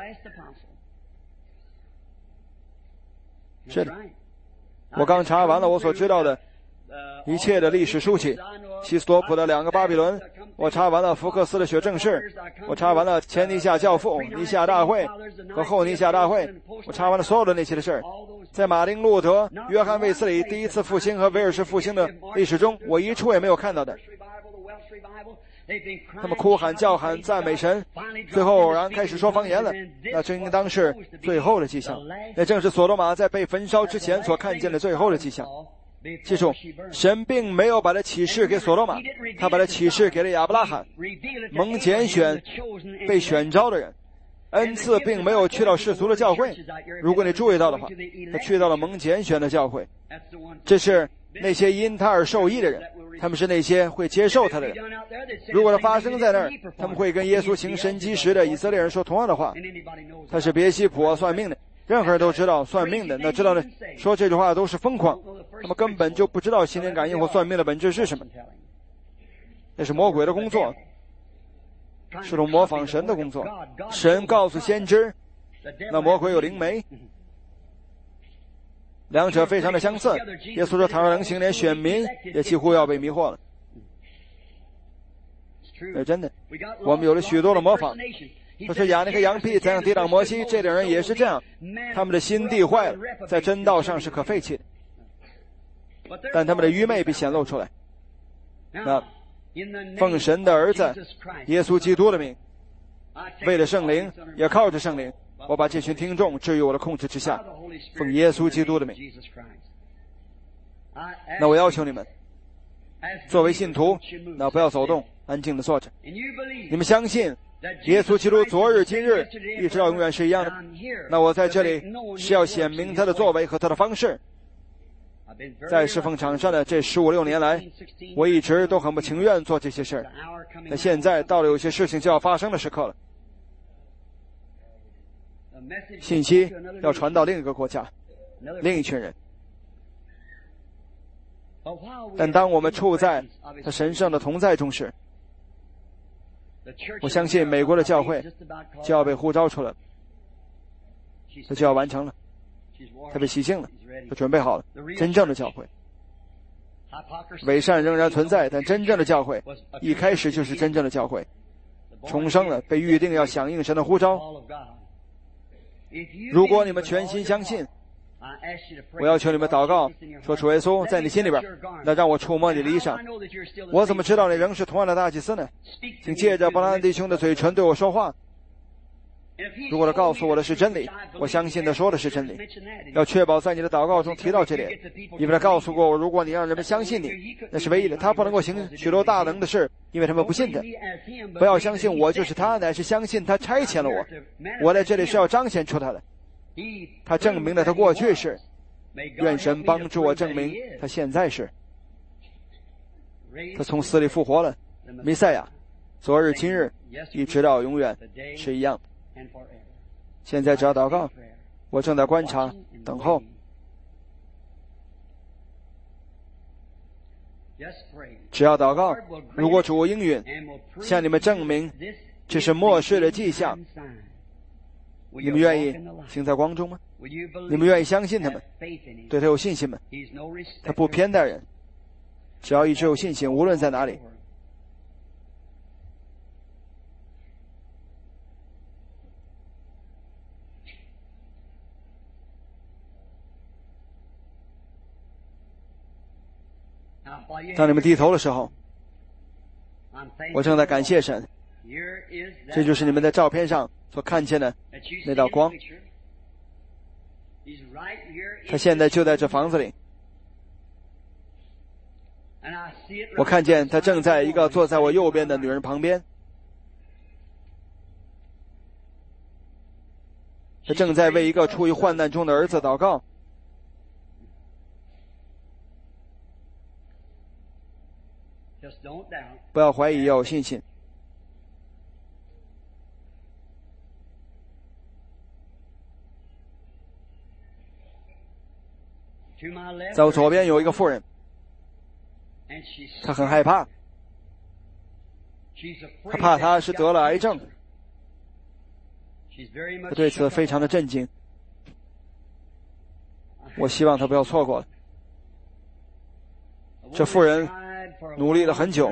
[SPEAKER 1] 是的，我刚查完了我所知道的一切的历史书籍，希斯多普的两个巴比伦，我查完了福克斯的血证士，我查完了前尼夏教父、尼夏大会和后尼夏大会，我查完了所有的那些的事儿。在马丁路德、约翰卫斯理第一次复兴和威尔士复兴的历史中，我一处也没有看到的。他们哭喊、叫喊、赞美神，最后偶然开始说方言了，那这应当是最后的迹象，那正是索多玛在被焚烧之前所看见的最后的迹象。记住，神并没有把它启示给所罗马，他把它启示给了亚伯拉罕，蒙拣选被选召的人。恩赐并没有去到世俗的教会，如果你注意到的话，他去到了蒙拣选的教会，这是那些因他而受益的人，他们是那些会接受他的人。如果他发生在那儿，他们会跟耶稣行神迹时的以色列人说同样的话，他是别西卜算命的，任何人都知道算命的，那知道的说这句话都是疯狂，他们根本就不知道心灵感应或算命的本质是什么，那是魔鬼的工作，是种模仿神的工作。神告诉先知，那魔鬼有灵媒，两者非常的相似。耶稣说，倘若能行，连选民也几乎要被迷惑了。哎，真的，我们有了许多的模仿。他说亚那个羊皮怎样抵挡摩西，这点人也是这样，他们的心地坏了，在真道上是可废弃的，但他们的愚昧被显露出来。那奉神的儿子耶稣基督的名，为了圣灵，也靠着圣灵，我把这群听众置于我的控制之下，奉耶稣基督的名。那我要求你们作为信徒，那不要走动，安静地坐着。你们相信耶稣基督昨日今日一直到永远是一样的，那我在这里是要显明他的作为和他的方式。在侍奉场上的这十五六年来，我一直都很不情愿做这些事儿，那现在到了有些事情就要发生的时刻了，信息要传到另一个国家，另一群人。但当我们处在他神圣的同在中时，我相信美国的教会就要被呼召出来了，他就要完成了，他被洗净了，他准备好了。真正的教会，伪善仍然存在，但真正的教会一开始就是真正的教会，重生了，被预定要响应神的呼召。如果你们全心相信，我要求你们祷告，说主耶稣在你心里边，那让我触摸你的衣裳。我怎么知道你仍是同样的大祭司呢？请借着伯拉罕弟兄的嘴唇对我说话。如果他告诉我的是真理，我相信他说的是真理。要确保在你的祷告中提到这点，因为他告诉过我，如果你让人们相信你，那是唯一的，他不能够行许多大能的事，因为他们不信他。不要相信我就是他，乃是相信他差遣了我，我在这里是要彰显出他的。 他证明了他过去是，愿神帮助我证明他现在是。他从死里复活了，弥赛亚，昨日今日一直到永远是一样的。现在只要祷告，我正在观察等候。只要祷告，如果主应允，向你们证明这是末世的迹象，你们愿意行在光中吗？你们愿意相信他们，对他有信心吗？他不偏待人，只要一直有信心，无论在哪里。当你们低头的时候，我正在感谢神。这就是你们在照片上所看见的那道光，他现在就在这房子里。我看见他正在一个坐在我右边的女人旁边，他正在为一个处于患难中的儿子祷告。不要怀疑，要有信心。在我左边有一个妇人，她很害怕，她怕她是得了癌症，她对此非常的震惊。我希望她不要错过了。这妇人努力了很久，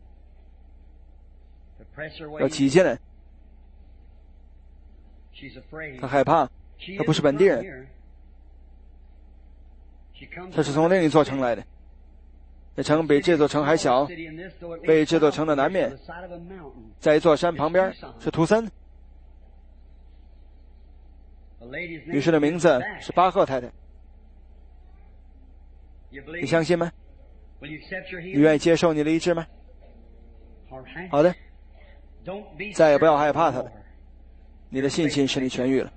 [SPEAKER 1] 要挤进来。她害怕，她不是本地人，她是从另一座城来的。那城比这座城还小，被这座城的南面，在一座山旁边是图森。女士的名字是巴赫太太。你相信吗？你愿意接受你的医治吗？好的，再也不要害怕他了，你的信心使你痊愈了。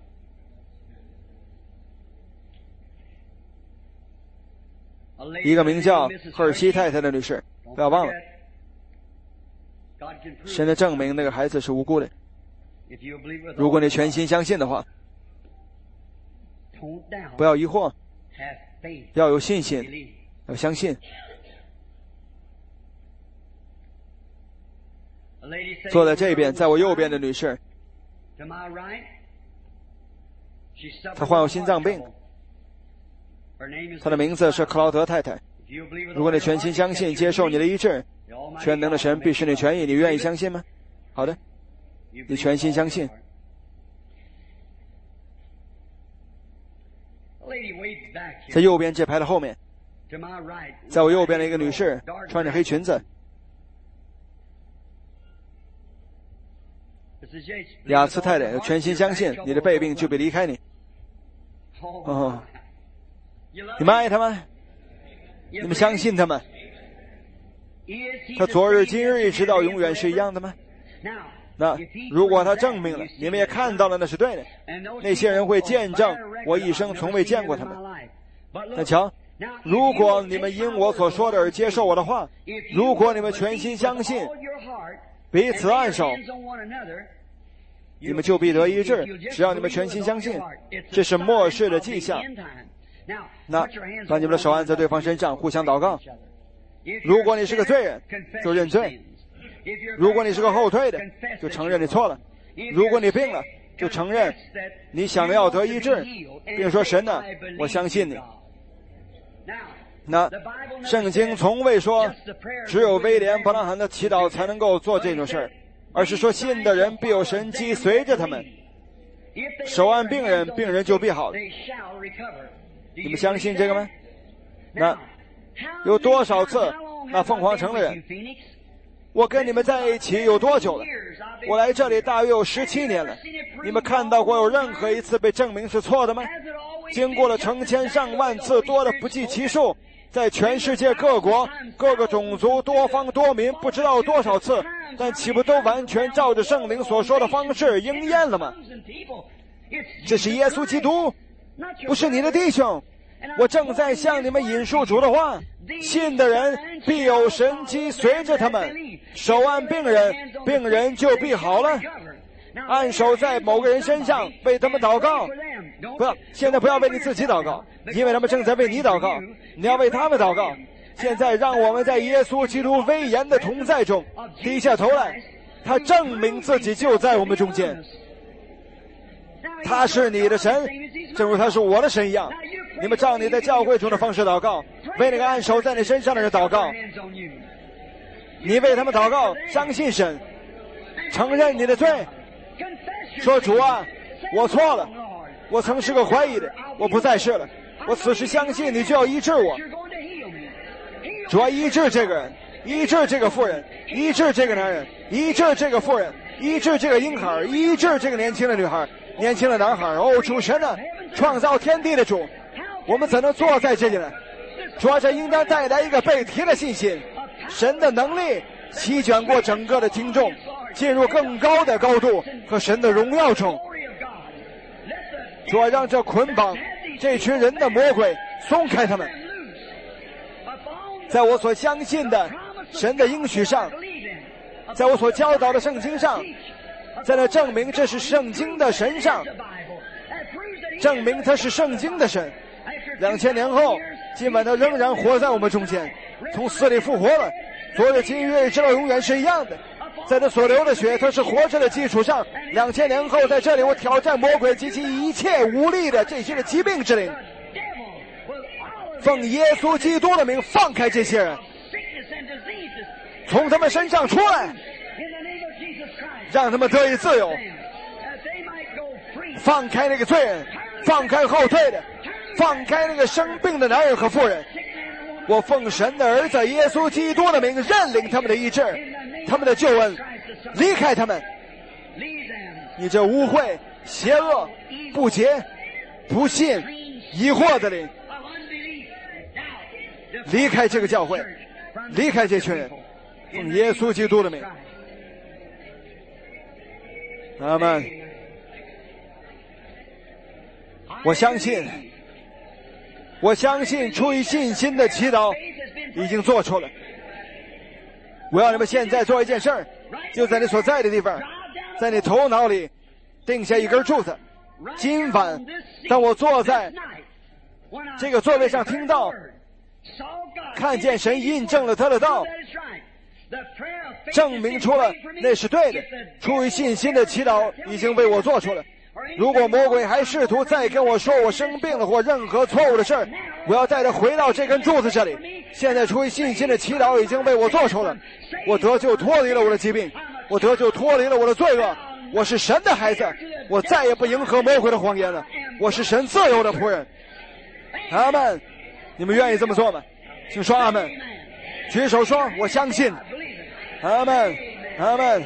[SPEAKER 1] 一个名叫赫尔西太太的女士，不要忘了，神的证明那个孩子是无辜的。如果你全心相信的话，不要疑惑，要有信心，要相信。坐在这边，在我右边的女士，她患有心脏病，她的名字是克劳德太太。如果你全心相信，接受你的医治，全能的神必使你痊愈，你愿意相信吗？好的，你全心相信。在右边这排的后面，在我右边的一个女士，穿着黑裙子。雅斯太太，全心相信，你的背病就会离开你。哦，你们爱他们？你们相信他们？他昨日今日一直到永远是一样的吗？那如果他证明了，你们也看到了，那是对的。那些人会见证我一生从未见过他们。那瞧，如果你们因我所说的而接受我的话，如果你们全心相信，彼此按手，你们就必得医治。只要你们全心相信，这是末世的迹象。那把你们的手按在对方身上，互相祷告。如果你是个罪人，就认罪；如果你是个后退的，就承认你错了；如果你病了，就承认你想要得医治，并说神啊，我相信你。那圣经从未说只有威廉·伯朗汉的祈祷才能够做这种事儿，而是说信的人必有神迹随着他们。手按病人，病人就必好了。你们相信这个吗？那有多少次那凤凰城的人，我跟你们在一起有多久了？我来这里大约有十七年了。你们看到过有任何一次被证明是错的吗？经过了成千上万次，多的不计其数，在全世界各国各个种族多方多民不知道多少次，但岂不都完全照着圣灵所说的方式应验了吗？ 这是耶稣基督，不是你的弟兄。我正在向你们引述主的话，信的人必有神迹随着他们，手按病人，病人就必好了。按手在某个人身上，为他们祷告。不要，现在不要为你自己祷告，因为他们正在为你祷告，你要为他们祷告。现在让我们在耶稣基督威严的同在中低下头来，他证明自己就在我们中间。他是你的神，正如他是我的神一样。你们照你在教会中的方式祷告，为那个按手在你身上的人祷告。你为他们祷告，相信神，承认你的罪，说主啊，我错了，我曾是个怀疑的，我不再是了，我此时相信你就要医治我。主啊，医治这个人，医治这个妇人，医治这个男人，医治这个妇人，医治这个婴孩，医治这个年轻的女孩，年轻的男孩。哦，主神啊，创造天地的主，我们怎能坐在这里呢？主啊，这应当带来一个被提的信心，神的能力席卷过整个的听众，进入更高的高度和神的荣耀中。主啊，让这捆绑这群人的魔鬼松开他们，在我所相信的神的应许上，在我所教导的圣经上，在那证明这是圣经的神上，证明他是圣经的神。两千年后，今晚他仍然活在我们中间，从死里复活了，昨日今日直到永远是一样的。在他所流的血，他是活着的基础上，两千年后在这里，我挑战魔鬼及其一切无力的这些的疾病之灵，奉耶稣基督的名放开这些人，从他们身上出来，让他们得以自由，放开那个罪人，放开后退的，放开那个生病的男人和妇人。我奉神的儿子耶稣基督的名认领他们的医治，他们的救恩，离开他们。你这污秽、邪恶、不洁、不信、疑惑的灵，离开这个教会，离开这群人，奉耶稣基督的名。阿们。我相信我相信出于信心的祈祷已经做出了。我要你们现在做一件事儿，就在你所在的地方，在你头脑里定下一根柱子。今晚当我坐在这个座位上，听到看见神印证了他的道，证明出了那是对的，出于信心的祈祷已经为我做出了。如果魔鬼还试图再跟我说我生病了或任何错误的事儿，我要带他回到这根柱子这里。现在出于信心的祈祷已经为我做出了，我得救脱离了我的疾病，我得救脱离了我的罪恶，我是神的孩子，我再也不迎合魔鬼的谎言了，我是神自由的仆人。阿们。你们愿意这么做吗？请说阿们。举手说我相信。阿们，阿们。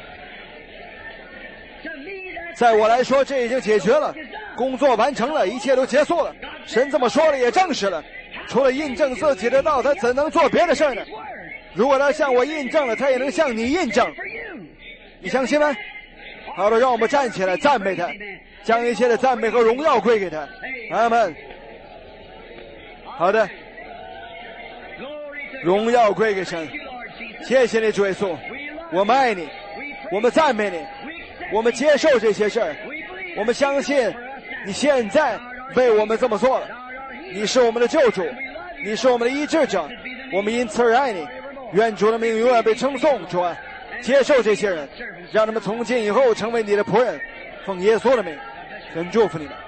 [SPEAKER 1] 在我来说，这已经解决了，工作完成了，一切都结束了。神这么说了，也证实了。除了印证自己的道，他怎能做别的事呢？如果他向我印证了，他也能向你印证。你相信吗？好了，让我们站起来赞美他，将一切的赞美和荣耀归给他。阿们。好的，荣耀归给神。谢谢你主耶稣，我们爱你，我们赞美你，我们接受这些事儿，我们相信你现在为我们这么做了。你是我们的救主，你是我们的医治者，我们因此而爱你。愿主的名永远被称颂。主啊，接受这些人，让他们从今以后成为你的仆人，奉耶稣的名，神祝福你们。